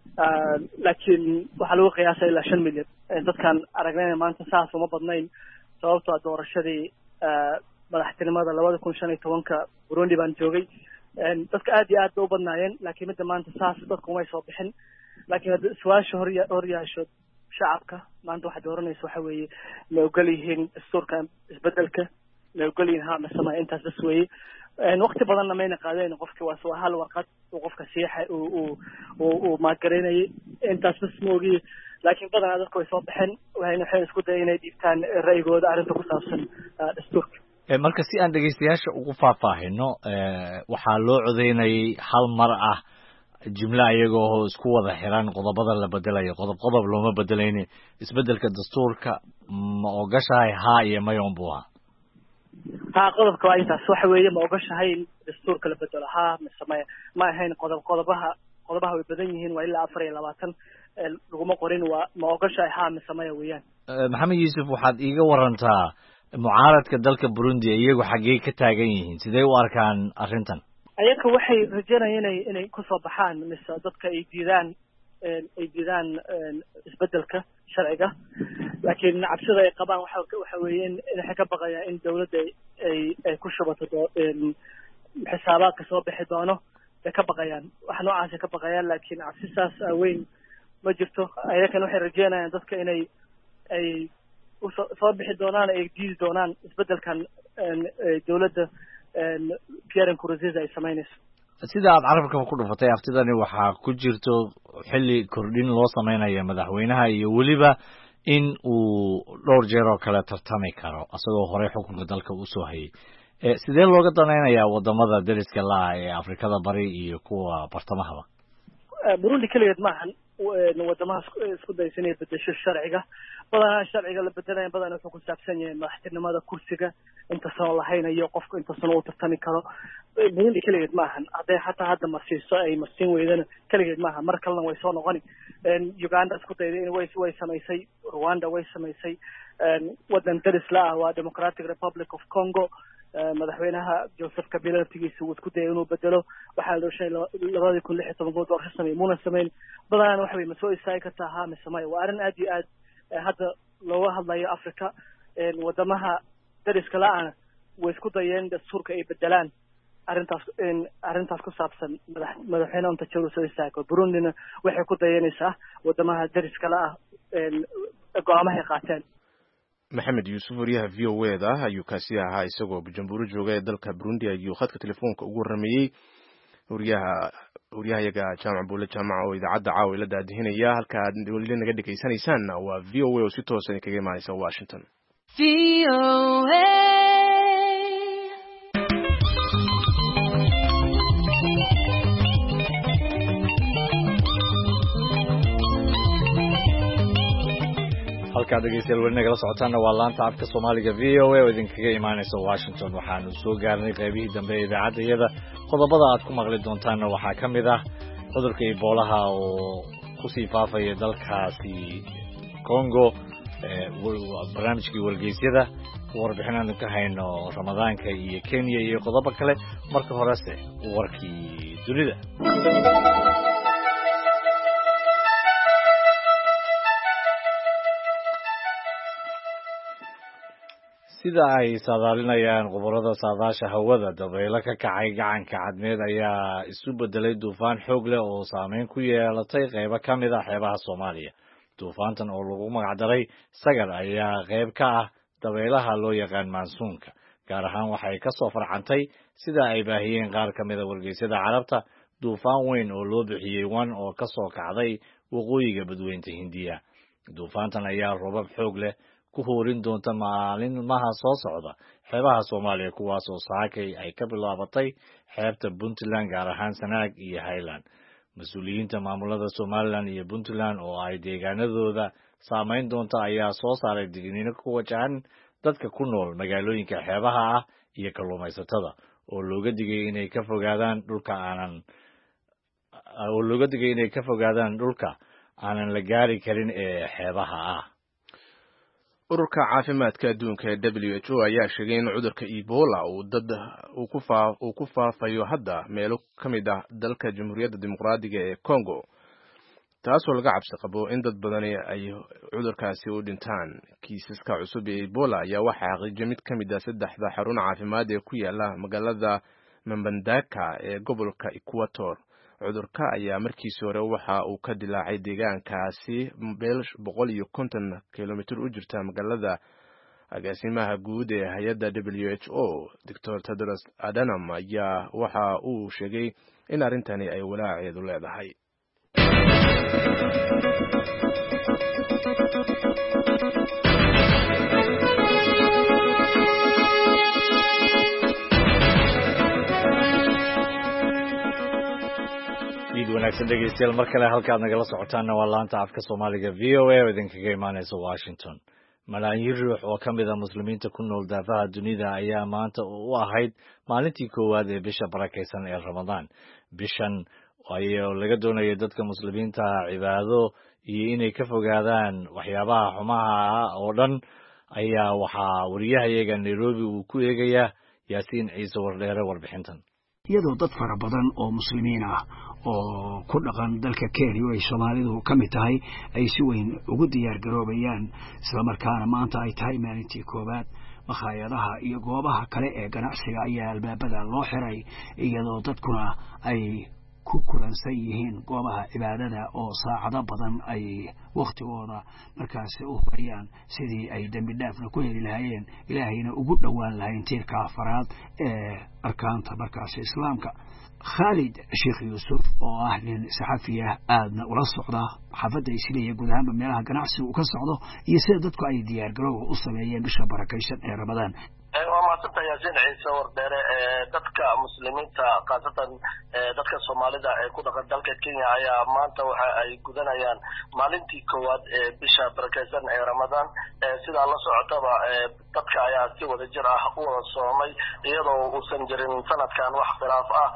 laakiin waxaa lagu qiyaasay ilaa 5 milyan dadkan aragnayna maanta saas uma badnayn sababtoo doorashadii madaxtinimada 2015 Burundi baan joogay dadka aad iyo aad u badnaayeen laakiin midda maanta saas dadku uma soo bixin laakiin su'aasha horyaasho shacabka maanta waxa dooranaysa waxa weeye ma ogol yihiin dastuurka isbedelka ma ogol yihiin ha masama intaas bas weeye waqti badanna mayna qaadeen qofka waa soo hal warqad oo qofka siixay oo ma garanay intaas bas moogi laakiin badanaa dadku way soo baxeen waxay isku dayeen inay dhiibtaan ra'yigooda arrinta ku saabsan dastuurka marka si aan dhageystayaasha ugu faahfaahino waxaa loo codeynayay hal mar ah jumla ayagoo isku wada xiran qodobada la bedelayo qodob looma bedelayni isbedelka dastuurka ma ogashahay ha iyo mayon buu ha qodobka waa intaas waxa weeye ma ogashahay in dastuurka la bedelo ha ma ahayn qodobaha way badan yihiin waa ilaa 24 laguma qorin waa ma ogashahay ha masamaya weeyaan maxamed yuusuf waxaad iiga warantaa mucaaradka dalka Burundi iyagu xagee ka taagan yihiin sidee u arkaan arrintan ayaga waxay rajaynayaan inay ku soo baxaan mise dadka ay diidaan isbedelka sharciga laakiin cabsida ay qabaan waxa weeye in ka baqayaan in dawladda ay ku shubato xisaabaadka soo bixi doono ay ka baqayaan wax noocaas ay ka baqayaan laakiin cabsisaas weyn ma jirto ayaga waxay rajaynayaan dadka inay soo bixi doonaan ay diidi doonaan isbedelkan dawladda Pierre Nkurunziza ay sameynayso sida aad carabka ku dhufatay aftidani waxaa ku jirto xilli kordhin loo sameynayo madaxweynaha iyo weliba in uu dhowr jeer oo kale tartami karo asagoo hore xukunka dalka u soo hayay sidee looga danaynayaa wadamada dariska la ee Afrikada bari iyo kuwa bartamahaba Burundi kaliya maahan wadamaha isku daysanay bedesho sharciga badanaa sharciga la bedelayo badanaa wuxuu ku saabsan yahay madaxtinimada kursiga inta soo lahaynayo qofku inta soo tartami karo Burundi kaliya maahan haday xataa hadda marsiiso ay marsiin weydana kaliya maahan mar kalena way soo noqoni Uganda isku dayday in way samaysay Rwanda way samaysay wadan daris la ah waa Democratic Republic of Congo madaxweynaha Joseph Kabila tigiisa uu isku dayay inuu bedelo waxa la sheegay 2016 good oo sameeyay muna sameeyay badan waxa way masoo isaay ka tahay masamay waa arin aad iyo aad hadda loo hadlayo Afrika wadamaha dariska la ah way isku dayeen dastuurka ay bedelaan arrintaas ku saabsan madaxweynaha inta joogo soo istaago Burundina waxay ku dayanaysaa wadamaha dariska la ah go'aamaha qaateen maxamed yuusuf wariyaha VOA-da ayuu kaasi ahaa isagoo Bujumbura jooga ee dalka Burundi ayuu khadka telefoonka ugu rameeyay wariyahayaga jaamac buule jaamac oo idaacadda caawa la daadihinaya halka aad weli naga dhagaysanaysaan waa VOA oo si toos ah kaga imaanaysa Washington halka dhageystayaal weli nagala socotaana waa laanta afka Soomaaliga VOA oo idinkaga imaanaysa Washington waxaanu soo gaarnay qaybihii dambe ee idaacadda qodobada aad ku maqli doontaana waxaa ka mid ah cudurka Ebola oo ku sii faafaya dalkaasi Congo barnaamijkii wargeysyada warbixin aan ka hayno Ramadaanka iyo Kenya iyo qodobo kale marka horese warkii dunida sida ay saadaalinayaan khubarada saadaasha hawada dabaylo ka kacay gacanka cadmeed ayaa isu bedelay duufaan xoog leh oo saameyn ku yeelatay qaybo ka mid ah xeebaha Soomaaliya duufaantan oo lagu magac daray Sagar ayaa qayb ka ah dabaylaha loo yaqaan maansuunka gaar ahaan waxay ka soo farcantay sida ay baahiyeen qaar ka mid ah wargeysyada carabta duufaan weyn oo loo bixiyay Wan oo ka soo kacday waqooyiga badweynta Hindiya duufaantan ayaa roobab xoog leh ku hoorin doonta maalmaha soo socda xeebaha Soomaaliya kuwaas oo saakay ay ka bilaabatay xeebta Puntland gaar ahaan Sanaag iyo Highland mas'uuliyiinta maamulada Somaliland iyo Puntland oo ay deegaanadooda saameyn doonta ayaa soo saaray digniino ku wajahan dadka ku nool magaalooyinka xeebaha ah iyo kalluumaysatada oo looga digay inay ka fogaadaan dhulka aanan la gaari karin ee xeebaha ah ururka caafimaadka adduunka ee WHO ayaa sheegay in cudurka Ebola uu ku faafayo hadda meelo ka mid ah dalka Jamhuuriyadda Dimuqraadiga ee Congo taasoo laga cabsi qabo in dad badani ay cudurkaasi u dhintaan. kiisaska cusub ee Ebola ayaa waxaa xaqiijiyay mid ka mid ah 3 xarun caafimaad ee ku yaala magaalada Mbandaka ee gobolka Equator. cudurka ayaa markiisii hore waxa uu ka dilaacay deegaankaasi meel 150 kilomitir u jirta magaalada. agaasimaha guud ee hay'adda WHO Dr. Tedros Adhanom ayaa waxa uu sheegay in arrintani ay walaaceedu leedahay. wanaagsan dhegeystayaal mar kale halkaad nagala socotaanna waa laanta afka Soomaaliga VOA oo idinkaga imaanaysa Washington. malaayiin ruux oo ka mid ah muslimiinta ku nool daafaha dunida ayaa maanta u ahayd maalintii koowaad ee bisha barakeysan ee Ramadaan. bishan ayuu laga doonayay dadka muslimiinta cibaado iyo inay ka fogaadaan waxyaabaha xumaha ah oo dhan ayaa waxaa wariyahayaga Nairobi uu ku eegayaa Yaasiin Ciise Wardheere warbixintan. iyadoo dad fara badan oo muslimiin ah oo ku dhaqan dalka Kenya oo ay Soomaalidu ka mid tahay ay si weyn ugu diyaar garoobayaan isla markaana maanta ay tahay maalintii koowaad. makhaayadaha iyo goobaha kale ee ganacsiga ayaa albaabada loo xiray iyadoo dadkuna ay ku kulansan yihiin goobaha cibaadada oo saacado badan ay waqtigooda markaas u horayaan sidii ay dambi dhaafna ku heli lahaayeen ilaahayna ugu dhowaan lahayn tiirka afraad ee arkaanta markaas islaamka. Khalid Sheikh Yusuf oo ah nin saxafi ah aadna ula socda xaafadda Islaahiya guud ahaan meelaha ganacsiga uu ka socdo iyo sida dadku ay diyaar garoow u sameeyeen bisha barakeysan ee Ramadaan. waa maasanta Yaasiin Ciise Wardheere dadka muslimiinta qaasatan dadka Soomaalida ee ku dhaqan dalka Kenya ayaa maanta waxa ay gudanayaan maalintii koowaad ee bisha barakeysan ee Ramadaan. sida la socotaba dadka ayaa si wada jir ah u wada soomay iyadoo uusan jirin sanadkan wax khilaaf ah.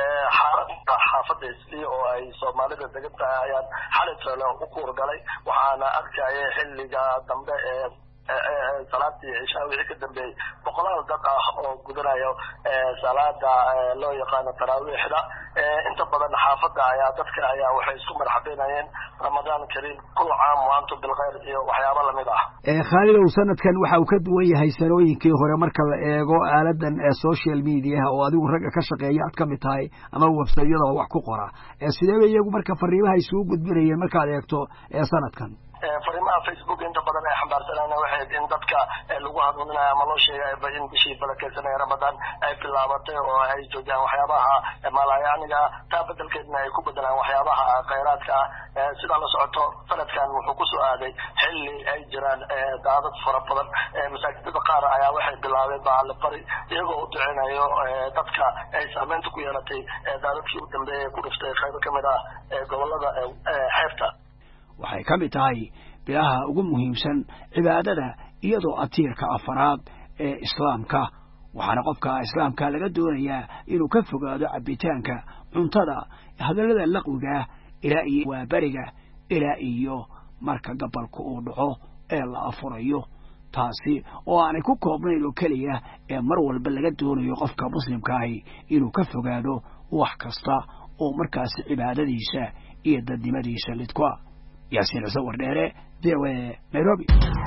xaafadda Islii oo ay Soomaalida degan tahay ayaan xalay u kuurgalay waxaana arkayay xilliga dambe ee salaadii cishaa wixii ka dambeeyay boqolaal dad ah oo gudanayo salaada loo yaqaan taraawiixda. inta badan xaafadda ayaa dadka ayaa waxay isku marxabeynayeen Ramadaan Kariim kul caam wa antum bil khayr iyo waxyaabo la mid ah. Khalid sanadkan waxa uu ka duwan yahay sanooyinkii hore marka la eego aaladan social media oo adigu rag ka shaqeeya aad ka mid tahay ama website-yada wax ku qora. sidee iyagu marka fariimaha ay soo gudbinayeen marka aad eegto sanadkan? fariimaha Facebook inta badan ay xambaarsanayeen waxay in dadka lagu hanuuninayo ama loo sheegay in bishii barakeysan ee Ramadaan ay bilaabatay oo ay joojiyaan waxyaabaha malaayaniga taa bedelkeedna ay ku bedelaan waxyaabaha khayraadka ah. sida la socoto sanadkan wuxuu ku soo aaday xilli ay jiraan daadad fara badan. masaajidada qaar ayaa waxay bilaabeen baal fari iyagoo u duceynayo dadka ay saameynta ku yeelatay daadadkii u dambeeyay ku dhiftay qayb ka mid ah gobolada xeebta. waxay ka mid tahay bilaha ugu muhiimsan cibaadada iyadoo atiirka afraad ee islaamka waxaana qofka islaamka laga doonayaa inuu ka fogaado cabitaanka cuntada hadallada laqwiga ilaa iyo waa bariga ilaa iyo marka gabalku uu dhaco ee la afurayo taasi oo aanay ku koobnayn oo kaliya ee mar walba laga doonayo qofka muslimka ah inuu ka fogaado wax kasta oo markaas cibaadadiisa iyo dadnimadiisa lidku ah. Yaasiin Ciise Wardheere VOA Nairobi.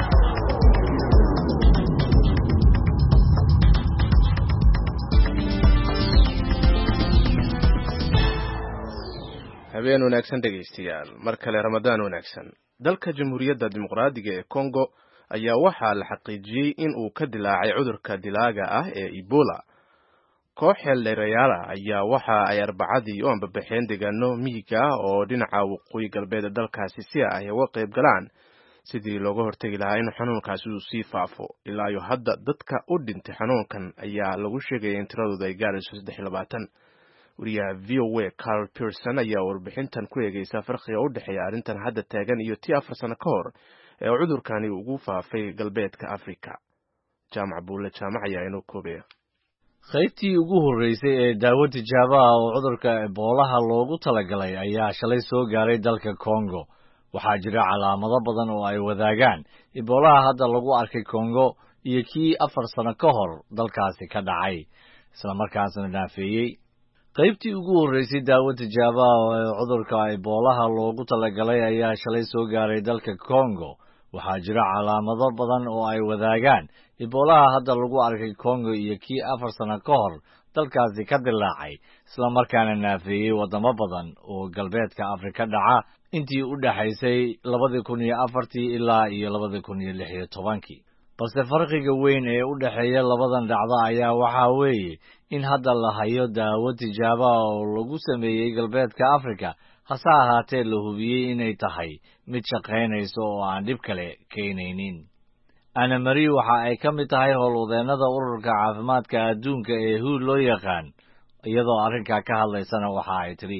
habeen wanaagsan dhegeystayaal mar kale Ramadaan wanaagsan. dalka Jamhuuriyadda Dimuqraadiga ee Congo ayaa waxaa la xaqiijiyay in uu ka dilaacay cudurka dilaaga ah ee Ebola. koox xeeldeerayaal ayaa waxa ay Arbacadii u ambabaxeen deegaano miyiga oo dhinaca waqooyi galbeed dalkaasi si ay uga qayb galaan sidii looga hortagi lahaa in xanuunkaasi uu sii faafo. ilaa iyo hadda dadka u dhintay xanuunkan ayaa lagu sheegay in tiradooda ay gaarayso 23. wariyaha VOA Carl Pearson ayaa warbixintan ku eegaysa farqiga u dhexeeya arrintan hadda taagan iyo tii 4 sano ka hor ee cudurkani ugu faafay galbeedka Afrika. Jaamac Buule Jaamac ayaa inoo koobaya. qaybtii ugu horeysay ee daawo tijaabo ah oo cudurka Ebola loogu talagalay ayaa shalay soo gaaray dalka Congo. waxaa jira calaamado badan oo ay wadaagaan Ebola hadda lagu arkay Congo iyo kii 4 sano ka hor dalkaasi ka dhacay isla markaasna naafeeyay. qaybtii ugu horreysay daawo tijaabo ah oo cudurka Ebola loogu talagalay ayaa shalay soo gaaray dalka Congo. waxaa jira calaamado badan oo ay wadaagaan Ebola hadda lagu arkay Congo iyo kii 4 sano ka hor dalkaasi ka dilaacay isla markaana naafeeyay wadamo badan oo galbeedka Afrika dhaca intii u dhaxaysay 2004 ilaa 2016. balse farqiga weyn ee u dhaxeeya labadan dhacdo ayaa waxa weeye in hadda la hayo daawo tijaabo oo lagu sameeyay galbeedka Afrika hase ahaatee la hubiyey inay tahay mid shaqaynayso oo aan dhib kale keenaynin. Anna Marie waxa ay ka mid tahay howlwadeennada ururka caafimaadka adduunka ee WHO loo yaqaan, iyadoo arrinka ka hadlaysana waxa ay tiri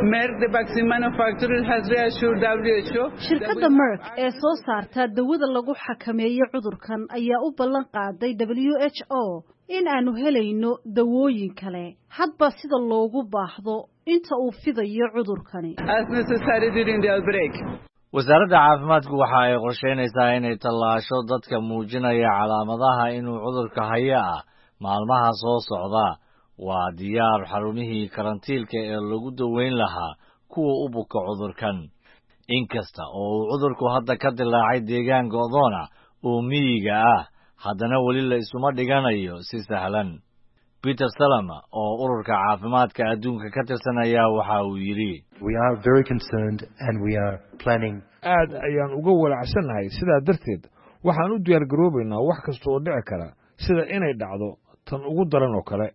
shirkadda Merck ee soo saarta dawada lagu xakameeyo cudurkan ayaa u ballan qaaday WHO in aanu helayno dawooyin kale hadba sida loogu baahdo inta uu fidayo cudurkani. wasaaradda caafimaadku waxa ay qorsheynaysaa inay tallaasho dadka muujinaya calaamadaha inuu cudurka haya ah maalmaha soo socda. waa diyaar xarumihii karantiilka ee lagu daweyn lahaa kuwa u buka cudurkan. inkasta oo uu cudurku hadda ka dilaacay deegaan go'doona oo miyiga ah, haddana weli la isuma dhiganayo si sahlan. Peter Salama oo ururka caafimaadka adduunka ka tirsanaya waxa uu yidhi aad ayaan uga walacsanahay sidaa darteed waxaan u diyaar garoobaynaa wax kasta oo dhici kara sida inay dhacdo tan ugu daran oo kale,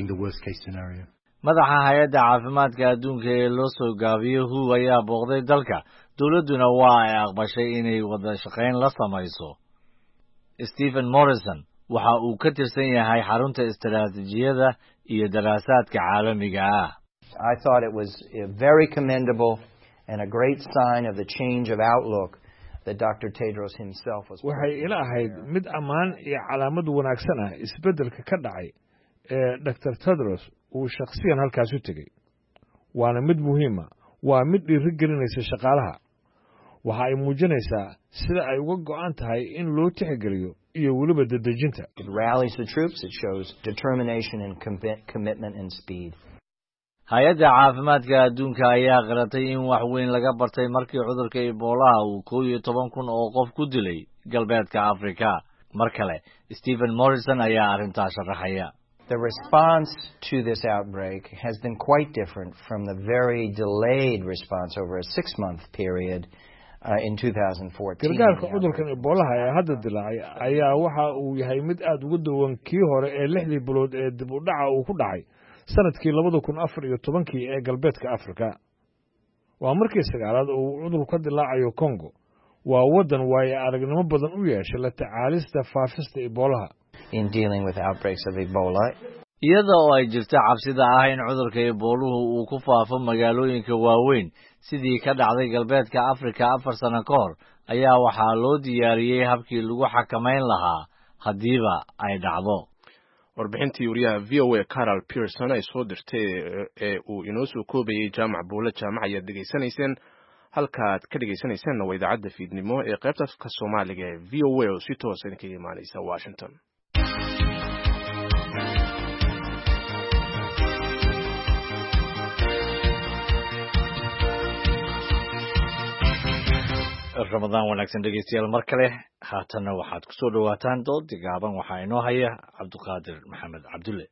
madaxa hay'adda caafimaadka adduunka ee loo soo gaabiyo WHO ayaa booqday dalka. dowladduna waa ay aqbashay inay wada shaqayn la samayso. Stephen Morrison waxa uu ka tirsan yahay xarunta istiraatiijiyada iyo daraasaadka caalamiga ah. I thought it was very commendable and a great sign of the change of outlook that Dr. Tedros himself was. waxay ila ahayd mid ammaan iyo calaamad wanaagsan ah isbeddelka ka dhacay ee Dr. Tedros uu shakhsiyan halkaas u tegay. waana mid muhiima, waa mid dhiirigelinaysa shaqaalaha. waxa ay muujinaysaa sida ay uga go'an tahay in loo tixgeliyo iyo weliba dedejinta. It rallies the troops, it shows determination and commitment and speed. hay-adda caafimaadka adduunka ayaa qaratay in wax weyn laga bartay markii cudurka Ebola uu 11,000 oo qof ku dilay galbeedka Afrika. mar kale Stephen Morrison ayaa arrintaas sharaxaya. The response to this outbreak has been quite different from the very delayed response over a 6-month period in 2014. gargaarka cudurkan Ebola ee hadda dilaacay ayaa waxa uu yahay mid aad uga duwan kii hore ee 6 bilood ee dib u dhaca uu ku dhacay sanadkii 2014 ee galbeedka Afrika. waa markii sagaalaad uu cudurku ka dilaacayo Congo. waa wadan waaye aragnimo badan u yeeshay la tacaalista faafista Ebola. In dealing with outbreaks of Ebola, iyada oo ay jirto cabsida ah in cudurka Ebola uu ku faafo magaalooyinka waaweyn sidii ka dhacday galbeedka Afrika 4 sano ka hor, ayaa waxaa loo diyaariyey habkii lagu xakameyn lahaa hadiiba ay dhacdo. warbixintii wariyaha VOA Carol Pearson ay soo dirtay ee uu inoo soo koobayay jaamac buule jaamac ayaad dhegaysanayseen. halkaad ka dhegaysanaysaanna waa idaacadda fiidnimo ee qaybta ka Soomaaliga ee VOA oo si toos ah kaga imaanaysa Washington. Ramadaan wanaagsan dhegeystayaal mar kale. haatana waxaad ku soo dhawaataan dood gaaban. waxaa inoo haya Cabduqaadir Maxamed Cabdulle.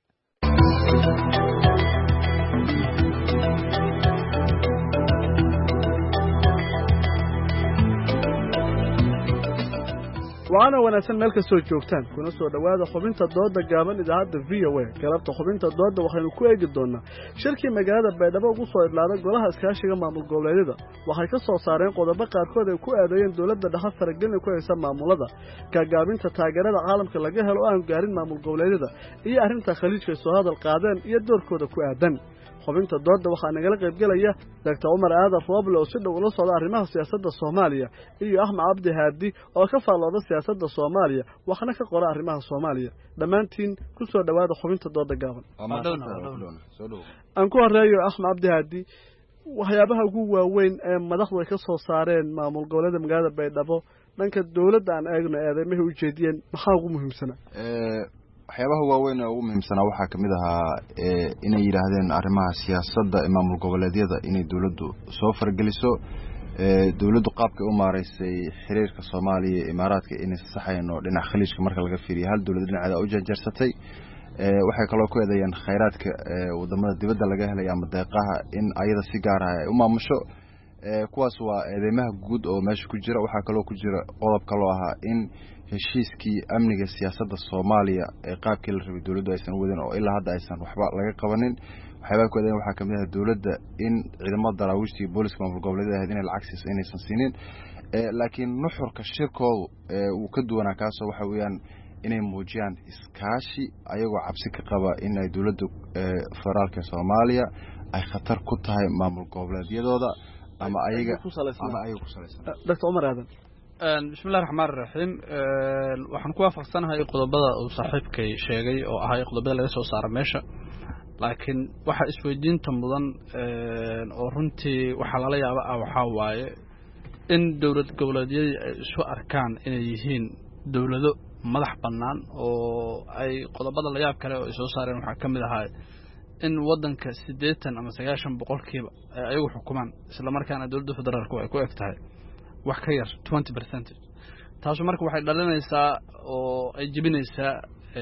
waana wanaagsan meel kastoo joogtaan kuna soo dhawaada xubinta dooda gaaban idaacadda VOA. galabta xubinta dooda waxaynu ku eegi doonaa shirkii magaalada Baydhabo ugu soo idlaaday golaha iskaashiga maamul goboleedyada. waxay ka soo saareen qodobo qaarkood ay ku aadeeyeen dowladda dhexe faragelin ku haysa maamulada, gaagaabinta taageerada caalamka laga helo oo aan gaarin maamul goboleedyada, iyo arrinta khaliijka soo hadal qaadeen iyo doorkooda ku aadan. xubinta dooda waxaa nagala qayb galaya Dr. Umar Aadan Rooble oo si dhow ula socda arrimaha siyaasadda Soomaaliya, iyo Axmed Cabdi Haadi oo ka faallooda siyaasadda Soomaaliya waxna ka qora arrimaha Soomaaliya. dhammaantiin ku soo dhawaada xubinta dooda gaaban. aan ku horeeyo Axmed Cabdi Haadi. waxyaabaha ugu waaweyn ee madaxdu ka soo saareen maamul goboleedka magaalada Baydhabo dhanka dawladda aan eegno eedeymaha u jeediyeen maxaa ugu muhiimsan? waxyaabaha waaweyn ee ugu muhiimsanaa waxaa ka mid ahaa inay yidhaahdeen arrimaha siyaasadda ee maamul goboleedyada inay dowladdu soo fargeliso dowladdu qaabkay u maaraysay xiriirka Soomaaliya iyo Imaaraadka inay saxayn oo dhinaca khaliijka marka laga fiiriyo hal dowlad dhinaceeda u janjarsatay waxay kaloo ku eedeeyeen khayraadka wadamada dibadda laga helay ama deeqaha in ayada si gaar ah ay u maamusho kuwaas waa eedeymaha guud oo meesha ku jira waxaa kaloo ku jira qodob kaloo ahaa in heshiiskii amniga siyaasadda Soomaaliya ee qaabkii la rabay dowladdu aysan wadin oo ilaa hadda aysan waxba laga qabanin waxyaabaa ku eedeeyeen waxaa kamid ah dowladda in ciidamada daraawiishta iyo booliska maamul goboleedyada ahayd inay lacag siiso inaysan siinin laakiin nuxurka shirkoodu uu ka duwanaa kaasoo waxa weeyaan inay muujiyaan iskaashi ayagoo cabsi ka qaba in ay dowladda federaalka Soomaaliya ay khatar ku tahay maamul goboleedyadooda ama ayaga ku saleysan Dr. Umar Aadan bismillaahir rahmaanir rahiim waxaan ku waafaqsanahay qodobada uu saaxiibkay sheegay oo ahay qodobada laga soo saaray meesha laakiin waxa isweydiinta mudan oo runtii waxa la yaabaa waxa waaye in dowlad goboleedyada ay isu arkaan inay yihiin dowlado madax bannaan oo ay qodobada la yaab kale oo ay soo saareen waxa kamid ahaa in wadanka 80 ama 90% ay ayagu xukumaan isla markaana dowladda federaalku ay ku egtahay wax ka yar 20%. taasoo marka waxay dhalinaysaa oo ay jibinaysaa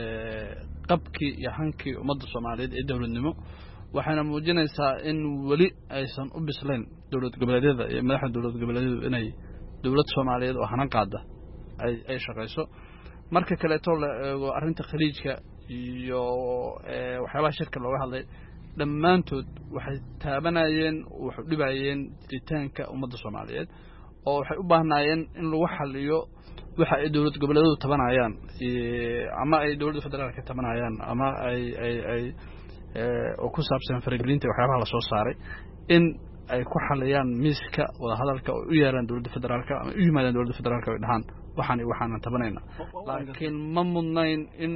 qabkii iyo hankii ummadda Soomaaliyeed ee dowladnimo waxayna muujinaysaa in wali aysan u bislayn dowlad goboleedyada iyo madaxda dowlad goboleedyadu inay dowlad Soomaaliyeed oo hanan qaada ay shaqayso marka kale to la eego arrinta khaliijka iyo waxyaabaha shirka looga hadlay dhammaantood waxay taabanayeen wax dhibayeen jiritaanka ummadda Soomaaliyeed oo waxay u baahnayeen in lagu xalliyo waxa ay dowlad goboleedyadu tabanayaan ama ay dowladda federaalka tabanayaan ama ay oo ku saabsan faragelinta waxyaabaha la soo saaray in ay ku xaliyaan miiska wada hadalka oo u yeeraan dowladda federaalka ama u yimaadaan dowladda federaalka oo dhahan waxaan tabanayna laakiin ma mudnayn in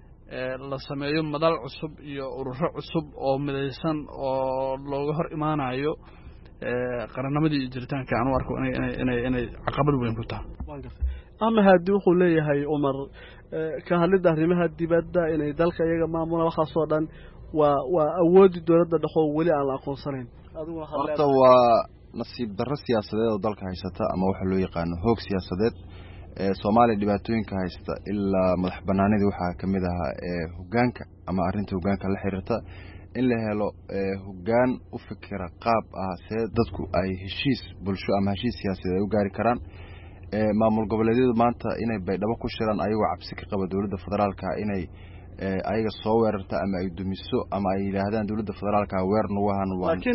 la sameeyo madal cusub iyo ururo cusub oo midaysan oo looga hor imaanayo qarannimadii iyo jiritaanka aan u arko inay caqabad weyn ku tahay ama haddii wuxuu leeyahay Umar ka hadlida arrimaha dibadda inay dalka iyaga maamulaan waxaas oo dhan waa awoodi dowladda dhaxo wali aan la aqoonsanayn adigu horta waa nasiib darro siyaasadeed oo dalka haysata ama waxa loo yaqaan hoog siyaasadeed Soomaaliya dhibaatooyinka haysta ilaa madax banaanidii waxaa kamid ah hoggaanka ama arrinta hoggaanka la xiriirta in la helo hoggaan u fikira qaab ah see dadku ay heshiis bulsho ama heshiis siyaasadeed ay u gaari karaan maamul goboleedyadu maanta inay baydhabo ku shiraan ayagoo cabsi ka qaba dowladda federaalka inay ayaga soo weerarta ama ay dumiso ama ay yiraahdaan dowladda federaalka weer nagu ahan laakiin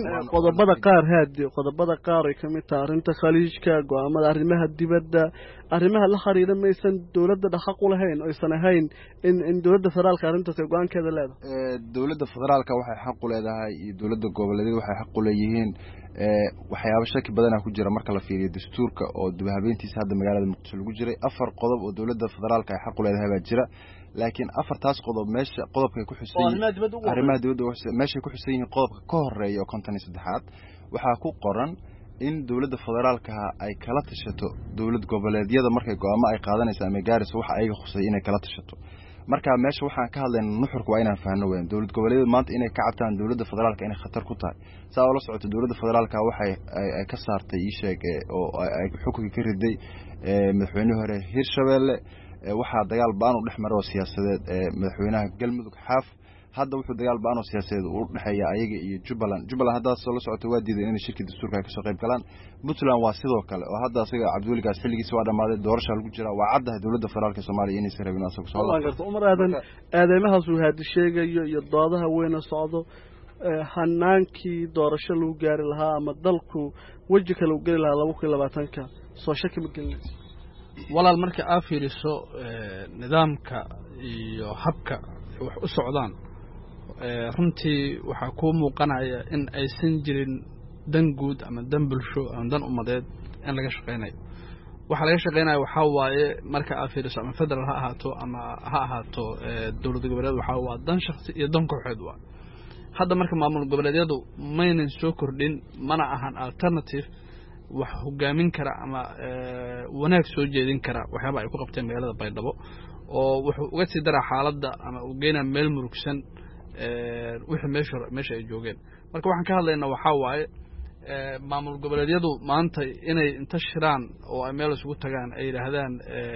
qodobada qaar ay kamid tahay arrinta khaliijka go'aamada arrimaha dibadda arrimaha la xiriira maysan dowladda xaq u lahayn oo aysan ahayn in dowladda federaalka arrintaas ay go'aankeeda leedahay dowladda federaalka waxay xaq u leedahay iyo dowladda goboleedyada waxay xaq u leeyihiin waxyaabo shaki badan ku jira marka la fiiriyo dastuurka oo dib habeentiisa hadda magaalada Muqdisho lagu jiray 4 qodob oo dowladda federaalka ay xaq u leedahay baa jira laakiin 4taas qodob meesha qodobka ku xusay arrimaha dibadda meesha ku xusay qodobka ka horeeya oo 53 waxa ku qoran in dowladda federaalka ay kala tashato dowlad goboleedyada markay go'aamo ay qaadanayso ama gaarayso waxa ay khusay inay kala tashato marka meesha waxaan ka hadlaynaa nuxurku waa inaan fahanno weyn dowlad goboleedyada maanta inay ka cabtaan dowladda federaalka inay khatar ku tahay saa la socoto dowladda federaalka waxay ay ka saartay sheeg oo ay xukunka ka riday madaxweynaha hore Hirshabelle waxa dagaal baan u dhexmaro siyaasadeed madaxweynaha Galmudug Xaaf hadda wuxuu dagaal baan oo siyaasadeed u dhaxeeya ayaga iyo Jubbaland hadda soo la socotay waa diiday in shirkadda dastuurka ka soo qayb galaan Puntland waa sidoo kale oo hadda asaga Cabdiweli Gaas xilligiisa waa dhamaaday doorasho lagu jira waa caddahay dowladda federaalka Soomaaliya inay sarabin asagu soo laagarto Umar Aadan aadamahaas uu haadi sheegayo iyo doodaha weyn socdo hanaankii doorasho lagu gaari lahaa ama dalku waji kale u gali lahaa 2020ka soo shaki ma gelin walaal marka aad fiiriso nidaamka iyo habka wax u socdaan runtii waxa ku muuqanaya in aysan jirin dan guud ama dan bulsho ama dan umadeed in laga shaqeynayo waxa laga shaqeynayo waxa waaye marka aad fiiriso ama federal ha ahaato ama ha ahaato dowlad goboleed waxa waa dan shakhsi iyo dan kooxeed waa hadda marka maamul goboleedyadu maynan soo kordhin mana ahan alternative wax hogaamin kara ama wanaag soo jeedin kara waxyaaba ay ku qabteen magaalada Baydhabo oo wuxuu uga sii daraa xaaladda ama uu geynaa meel murugsan wixii meesha ay joogeen marka waxaan ka hadlaynaa waxaa waaye maamul goboleedyadu maanta inay inta shiraan oo ay meel isugu tagaan ay yidhaahdaan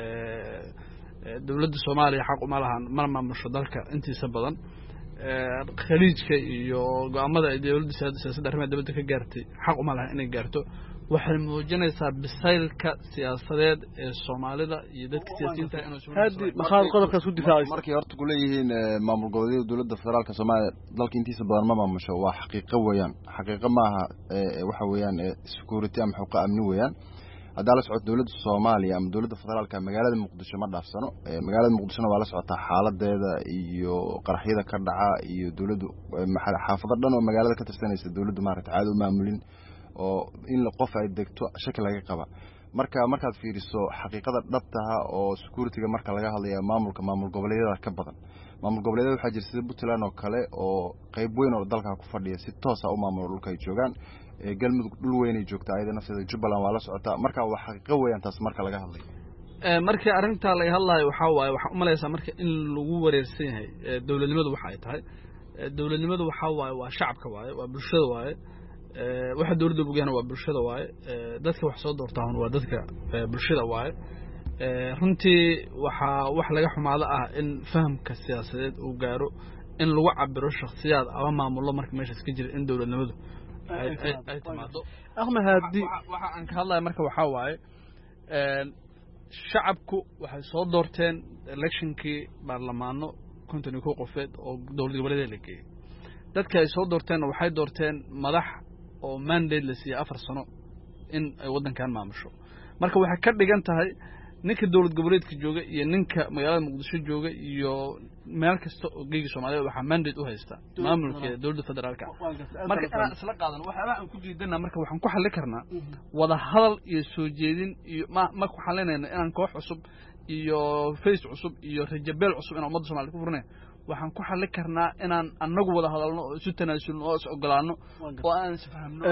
dowladda soomaaliya xaq uma lahan mana maamusho dalka intiisa badan khaliijka iyo go-aamada ay dowladda siyaasadda arrimaha dibadda ka gaartay xaq uma lahan inay gaarto waxay muujinaysaa bisaylka siyaasadeed ee soomaalida iyo dadka siyaasiyiinta inuu maxaad qodobkaas ku difaacaysaa markay horta ku leeyihiin maamul goboleedyada dowladda federaalka Soomaaliya dalka intiisa badan ma maamusho waa xaqiiqo weeyaan xaqiiqo ma aha waxa weeyaan security ama xuquuq amni weeyaan hadda la socod dowladda Soomaaliya ama dowladda federaalka magaalada Muqdisho ma dhaafsano magaalada Muqdisho waa la socotaa xaaladeeda iyo qaraxyada ka dhaca iyo dowladdu xaafado dhan oo magaalada ka tirsanaysa dowladdu maaragtay caadi u maamulin oo in qof ay degto shaki laga qaba markaad fiiriso xaqiiqada dhabtaha oo security-ga marka laga hadlayo maamul goboleedyada ka badan maamul goboleedyada waxaa jira sida Puntland oo kale oo qayb weyn oo dalka ku fadhiya si toos ah u maamulo dhulka ay joogaan galmudug dhul weyn ay joogtaa ayada nafteeda Jubbaland waa la socotaa marka waa xaqiiqo weeyaan taas marka laga hadlayo markii arrinta laga hadlayo waxaa u malaysaa marka in lagu wareersan yahay dowladnimadu waxa ay tahay dowladnimadu waxaa waaye waa shacabka waaye waa bulshada waaye waxa dowladda bugayna waa bulshada waaye dadka wax soo doortaan waa dadka bulshada waaye runtii wax laga xumaado ah in fahamka siyaasadeed uu gaaro in lagu cabiro shakhsiyaad ama maamullo marka meeshaas ka jira in dowladnimadu ay timaado axmed haadi waxa aan ka hadlayo marka waxaa waaye shacabku waxay soo doorteen electionkii baarlamaano 52 qofeed oo dowlad goboleedyada la geeyay dadka ay soo doorteen waxay doorteen madax oo mandate la siiyay 4 sano in ay wadankan maamusho marka waxay ka dhigan tahay ninka dowlad goboleedka jooga iyo ninka magaalada Muqdisho jooga iyo meel kasta oo geeyga Soomaaliya waxa mandate u haysta maamulka dowladda federaalka marka aan isla qaadan waxa aan ku diidana marka waxaan ku xalli karnaa wada hadal iyo soo jeedin iyo ma ku xalinayna inaan koox cusub iyo face cusub iyo rajabeel cusub in ummadda Soomaaliyeed ku furnay waxaan ku xalli karnaa inaan anagu wada hadalno oo isu tanaasulno oo is ogolaano oo aan isfahamno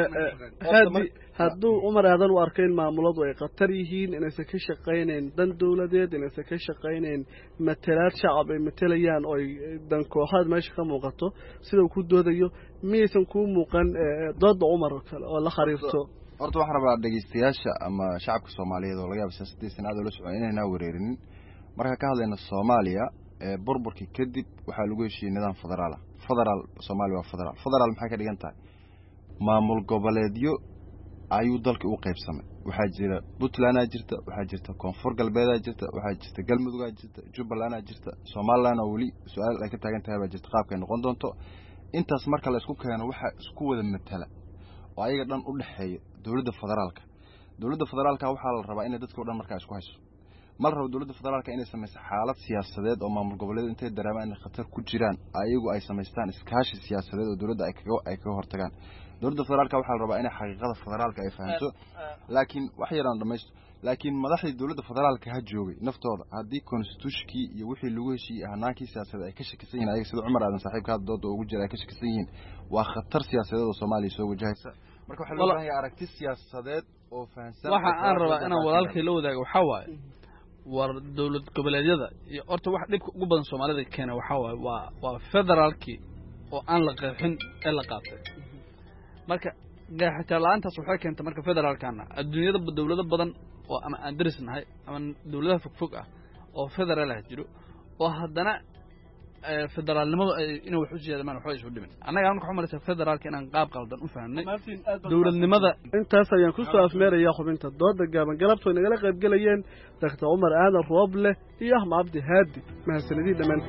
hadduu Umar aadan u arkeen maamuladu ay qatar yihiin inaysan ka shaqeyneen dan dowladeed inaysan ka shaqeyneen matalaad shacab ay matalayaan oo dan kooxaad meesha ka muuqato sida uu ku doodayo miyaysan ku muuqan dooda Umar kale oo la xariirto horta waxaan rabaa dhageystayaasha ama shacabka Soomaaliyeed oo laga yaabo siyaasadiisa aad la socon inayna wareerinin marka ka hadlayna Soomaaliya burburkii kadib waxaa lagu heshiiyay nidaam federaal Soomaaliya waa federaal maxay ka dhigan tahay maamul goboleedyo ayuu dalka u qaybsamay waxaa jira Puntland jirta waxaa jirta Koonfur Galbeed jirta waxaa jirta Galmudug jirta Jubbaland jirta Somaliland wali su'aal ay ka taagan tahay baa jirta qaabka ay noqon doonto intaas marka la isku keeno waxa isku wada matala oo ayaga dhan u dhaxeeyo dowladda federaalka waxaa la rabaa in dadka dhan markaa isku hayso mal rabo dowladda federaalka inay samayso xaalad siyaasadeed oo maamul goboleed intay dareemaan in khatar ku jiraan ayagu ay samaystaan iskaashi siyaasadeed oo dowladda ay kaga hortagaan dowladda federaalka waxaa la rabaa inay xaqiiqada federaalka ay fahanto laakiin wax yaraan dhamaysto laakiin madaxdii dowladda federaalka ha joogay naftooda haddii constitutionkii iyo wixii lagu heshiiyey hanaankii siyaasadeed ay ka shakisan yihiin ayaga sida Umar aadan saaxiibka dooda ugu jira ay ka shakisan yihiin waa khatar siyaasadeed oo Soomaaliya soo wajahaysa marka waxa loo baahan yahay aragti siyaasadeed oo fahansan waxa aan rabaa inaan walaalkay la wadaago waxa waaye war dowlad goboleedyada iyo horta wax dhibka ugu badan Soomaalida keenay waxa waaye waa federaalki oo aan la qeexin ee la qaatay marka qeexita la'aantaas waxay keentay marka federaalkana adduunyada dowlado badan oo ama aan darisnahay ama dowladaha fog ah oo federaal ah jiro oo haddana federaalnimadu inay wax u siyaadaan waxay isu dhimin annaga aan ku xumalaysa federaalka inaan qaab qaldan u fahanay dowladnimada intaas ayaan ku soo afmeerayaa xubinta dooda gaaban galabtoo nagala qayb galayeen Dr. Umar Aadan Rooble iyo Axmed Cabdi Haadi mahadsanidii dhamaan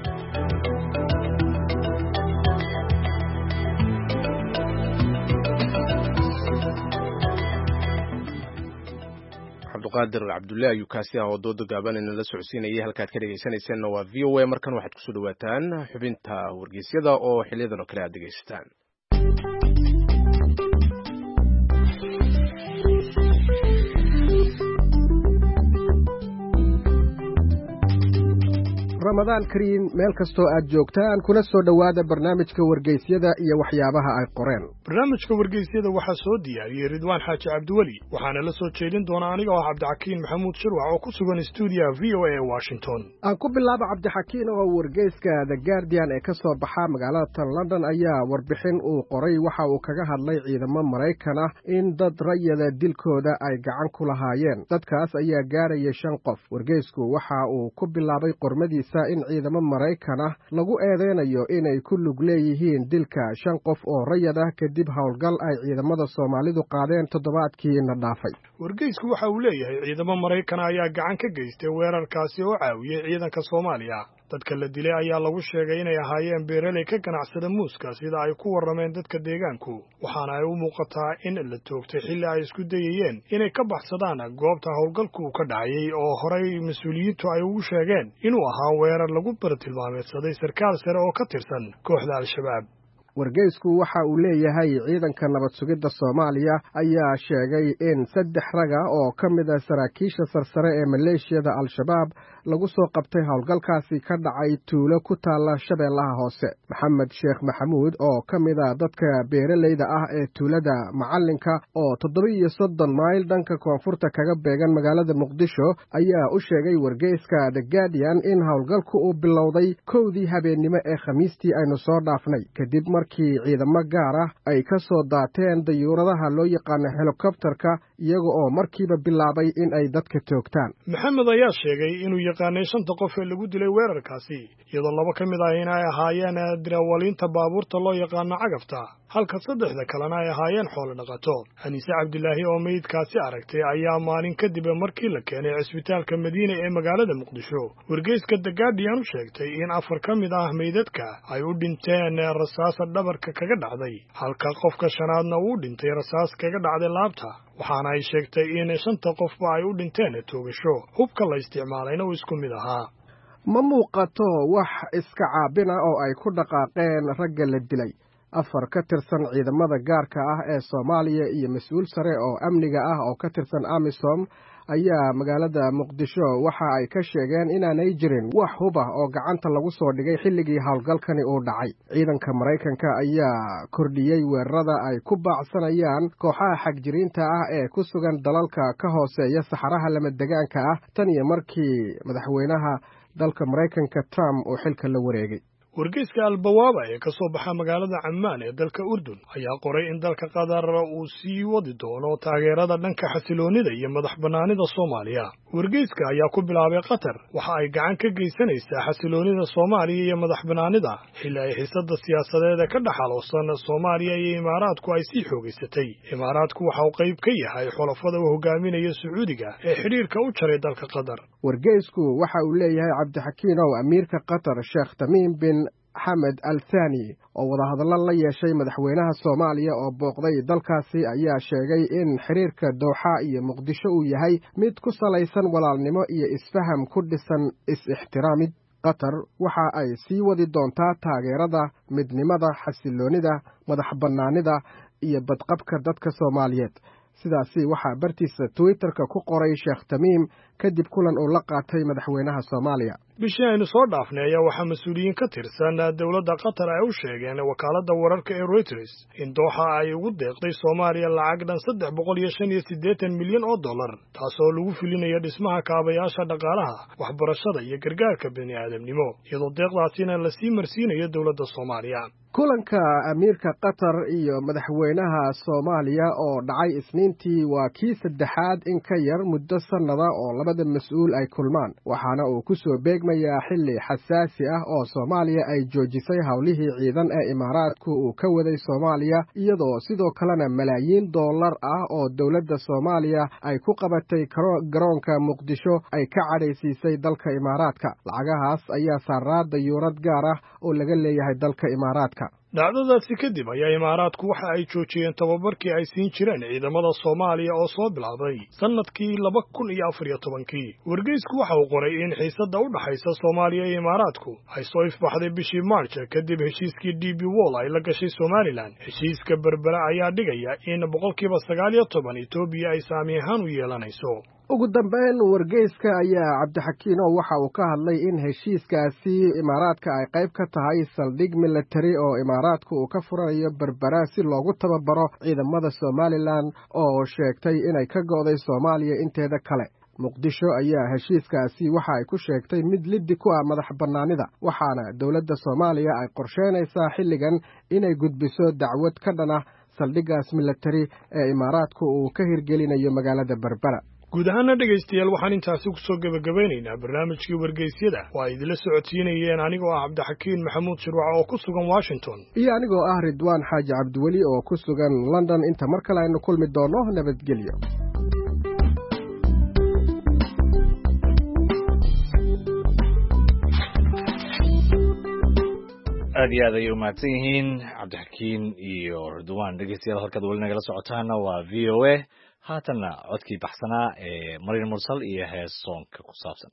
Abdulqaadir Cabdullaahi ayuu kaasi ah oo dooda gaaban la socodsiinayay halkaad ka dhageysanaysan waa VOA markan waxaad ku soo dhawaataan xubinta wargeysyada oo xiliyadan oo kale aad dhageysataan ramadaan kariim meel kastoo aad joogtaan kuna soo dhowaada barnaamijka wargeysyada iyo waxyaabaha ay qoreen. barnaamijka wargeysyada waxaa soo diyaariyey Ridwaan Xaaji Cabdiweli waxaana la soo jeedin doona aniga oo Cabdixakiin Maxamuud Shirwac oo ku sugan stuudiyaha VOA ee Washington. aan ku bilaabo Cabdixakiin oo wargeyska The Guardian ee ka soo baxa magaalada London ayaa warbixin uu qoray waxa uu kaga hadlay ciidamo Mareykan ah in dad rayada dilkooda ay gacan ku lahaayeen. dadkaas ayaa gaarayay 5 qof. wargeysku waxa uu ku bilaabay qormadiisa in ciidamo Mareykan ah lagu eedeynayo inay ku lug leeyihiin dilka 5 qof oo rayad ah kadib howlgal ay ciidamada Soomaalidu qaadeen toddobaadkii na dhaafay. wargeysku waxa uu leeyahay ciidamo Mareykan ayaa gacan ka geystay weerarkaasi oo caawiyay ciidanka Soomaaliya. dadka la dilay ayaa lagu sheegay inay ahaayeen beeraley ka ganacsada muuska sida ay ku warrameen dadka deegaanku waxaana ay u muuqataa in la toogtay xilli ay isku dayayeen inay ka baxsadaan goobta howlgalku ka dhacayay oo horey mas'uuliyiintu ay ugu sheegeen inuu ahaa weerar lagu bartilmaameedsaday sarkaal sare oo ka tirsan kooxda Al-Shabaab. wargeysku waxa uu leeyahay ciidanka nabad sugidda Soomaaliya ayaa sheegay in 3 raga oo ka mid ah saraakiisha sarsare ee maleeshiyada Al-Shabaab lagu soo qabtay howlgalkaasi ka dhacay tuulo ku taala Shabeellaha Hoose. Maxamed Sheekh Maxamuud oo ka mid ah dadka beeraleyda ah ee tuulada Macalinka oo 37 mayl dhanka koonfurta kaga beegan magaalada Muqdisho ayaa u sheegay wargeyska The Guardian in howlgalku uu bilowday 1:00 habeenimo ee Khamiistii aynu soo dhaafnay kadib markii ciidamo gaar ah ay ka soo daateen dayuuradaha loo yaqaan helicopterka iyaga oo markiiba bilaabay in ay dadka toogtaan. maxamed ayaa sheegay inuu yaqaanay 5 qof ee lagu dilay weerarkaasi iyadoo 2 ka mid ah inay ahaayeen darawaliinta baabuurta loo yaqaan cagafta halka 3 kalena ay ahaayeen xoolo dhaqato. Anise Cabdilaahi oo meydkaasi aragtay ayaa maalin kadib markii la keenay cisbitaalka Madiina ee magaalada Muqdisho wargeyska The Guardian u sheegtay in 4 ka mid ah meydadka ay u dhinteen rasaas dhabarka kaga dhacday halka qofka shanaadna uu dhintay rasaas kaga dhacday laabta. waxaana ay sheegtay in 5 qofba ay u dhinteen toogasho hubka la isticmaalayna uu isku mid ahaa. ma muuqato wax iska caabina oo ay ku dhaqaaqeen ragga la dilay. 4 ka tirsan ciidamada gaarka ah ee Soomaaliya iyo mas'uul sare oo amniga ah oo ka tirsan AMISOM ayaa magaalada Muqdisho waxa ay ka sheegeen inaanay jirin wax hub ah oo gacanta lagu soo dhigay xilligii howlgalkani uu dhacay. ciidanka Mareykanka ayaa kordhiyay weerarada ay ku baacsanayaan kooxaha xagjiriinta ah ee ku sugan dalalka ka hooseeya saxaraha lama degaanka ah tan iyo markii madaxweynaha dalka Mareykanka Trump uu xilka la wareegay. wargeyska Al-Bawaaba ee ka soo baxa magaalada Ammaan ee dalka Urdun ayaa qoray in dalka Qatar uu sii wadi doono taageerada dhanka xasiloonida iyo madax bannaanida Soomaaliya. wargeyska ayaa ku bilaabay Qatar waxa ay gacan ka geysanaysaa xasiloonida Soomaaliya iyo madax bannaanida xilli ay xiisadda siyaasadeed ka dhaxaloosan Soomaaliya iyo Imaaraadku ay sii xoogaysatay. Imaaraadku waxa uu qayb ka yahay xulafada uu hogaaminayo Sacuudiga ee xiriirka u jaray dalka Qatar. wargeysku waxa uu leeyahay Cabdixakiin oo amiirka Qatar Sheekh Tamiim bin Xamed Al Thani oo wadahadallo la yeeshay madaxweynaha Soomaaliya oo booqday dalkaasi ayaa sheegay in xiriirka Dooxa iyo Muqdisho uu yahay mid ku salaysan walaalnimo iyo isfaham ku dhisan is-ixtiraamid. Qatar waxa ay sii wadi doontaa taageerada midnimada, xasiloonida, madax bannaanida iyo badqabka dadka Soomaaliyeed. sidaasi waxaa bartiisa Twitterka ku qoray Sheekh Tamiim kadib kulan uu la qaatay madaxweynaha Soomaaliya. bishii aynu soo dhaafnay ayaa waxaa mas'uuliyiin ka tirsan dowladda Qatar ay u sheegeen wakaaladda wararka ee Reuters in Dooxa ay ugu deeqday Soomaaliya lacag dhan $385 milyan oo dollar taasoo lagu filinayo dhismaha kaabayaasha dhaqaalaha, waxbarashada iyo gargaarka bini'aadamnimo iyadoo deeqdaasina la sii marsiinayo dowladda Soomaaliya. kulanka amiirka Qatar iyo madaxweynaha Soomaaliya oo dhacay Isniintii waa kii 3aad in ka yar muddo sanada oo labada mas'uul ay kulmaan waxaana uu ku soo beegmayaa xilli xasaasi ah oo Soomaaliya ay joojisay hawlihii ciidan ee Imaaraadku uu ka waday Soomaaliya iyadoo sidoo kalena malaayiin dollar ah oo dowladda Soomaaliya ay ku qabatay garoonka Muqdisho ay ka cadhaysiisay dalka Imaaraadka. lacagahaas ayaa saaraa dayuurad gaar ah oo laga leeyahay dalka Imaaraadka. dhacdadaasi kadib ayaa Imaaraadku waxa ay joojiyeen tababarkii ay siin jireen ciidamada Soomaaliya oo soo bilaabay sanadkii 2014. wargeysku waxa uu qoray in xiisadda u dhaxaysa Soomaaliya iyo Imaaraadku ay soo ifbaxday bishii March kadib heshiiskii DP World ay la gashay Somaliland. heshiiska Berbera ayaa dhigaya in 19% Itoobiya ay saami ahaan u yeelanayso. ugu dambeyn wargeyska ayaa cabdixakiino waxa uu ka hadlay in heshiiskaasi imaaraadka ay qayb ka tahay saldhig militari oo imaaraadku uu ka furanayo berbera si loogu tababaro ciidamada somalilan oo sheegtay inay ka go'day soomaaliya inteeda kale muqdisho ayaa heshiiskaasi waxa ay ku sheegtay mid liddi ku ah madax bannaanida waxaana dowladda soomaaliya ay qorsheynaysaa xilligan inay gudbiso dacwad ka dhan ah saldhiggaas militari ee imaaraadku uu ka hirgelinayo magaalada berbera guud ahaana dhegaystayaal waxaan intaasi ku soo gebagabeynaynaa barnaamijkii wargeysyada oo ay idinla socodsiinayeen anigoo ah cabdixakiin maxamuud shirwac oo ku sugan washington iyo anigoo ah ridwaan xaaji cabdiweli oo ku sugan london inta mar kale aynu kulmi doonno nabadgelyo aad iyo aad ayay umahadsan yihiin cabdixakiin iyo ridwaan dhegeystayaal halkaad weli nagala socotaana waa v o a haatanna codkii baxsanaa ee marin mursal iyo hees soonka ku saabsan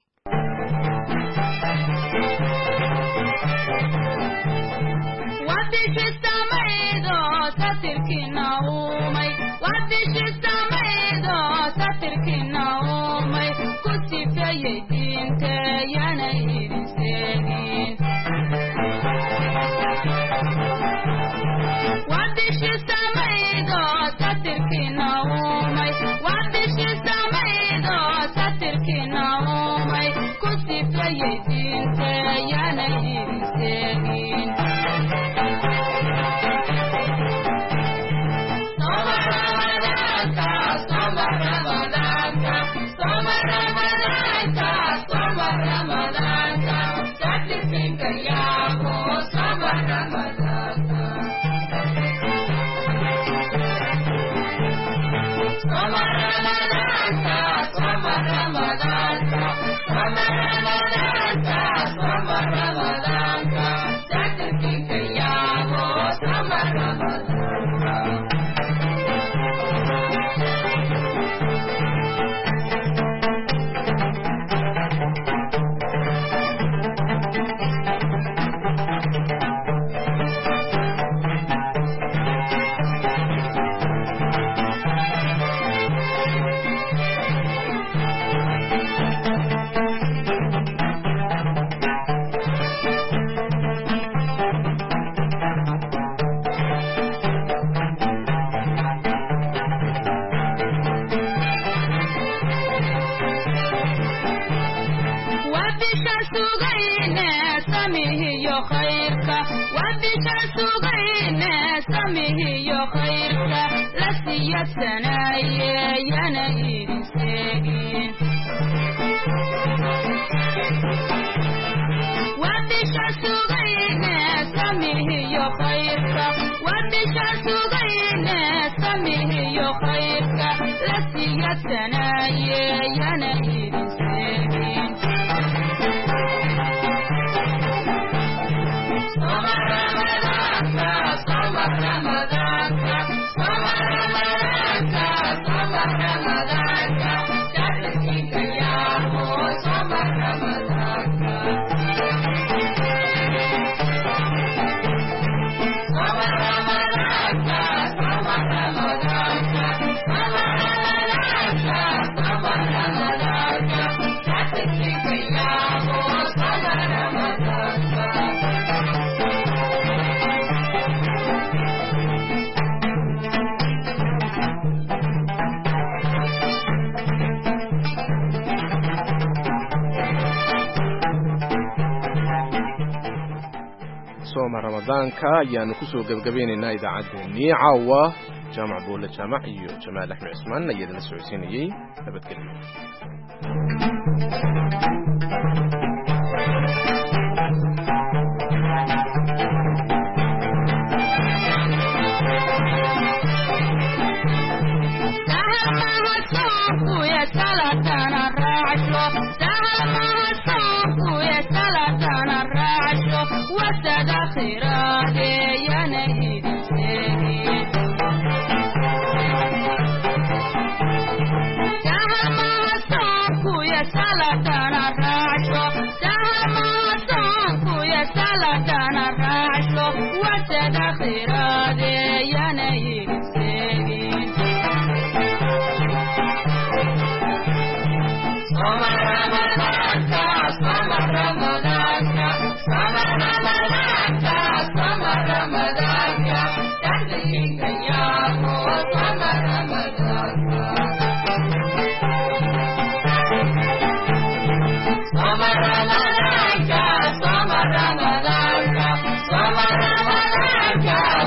ramadaanka ayaanu ku soo gabagabeynaynaa idaacaddeenii caawa jaamac buule jaamac iyo jamaal axmed cismaan ayaa idinla socodsiinayey nabadgelyo Bye.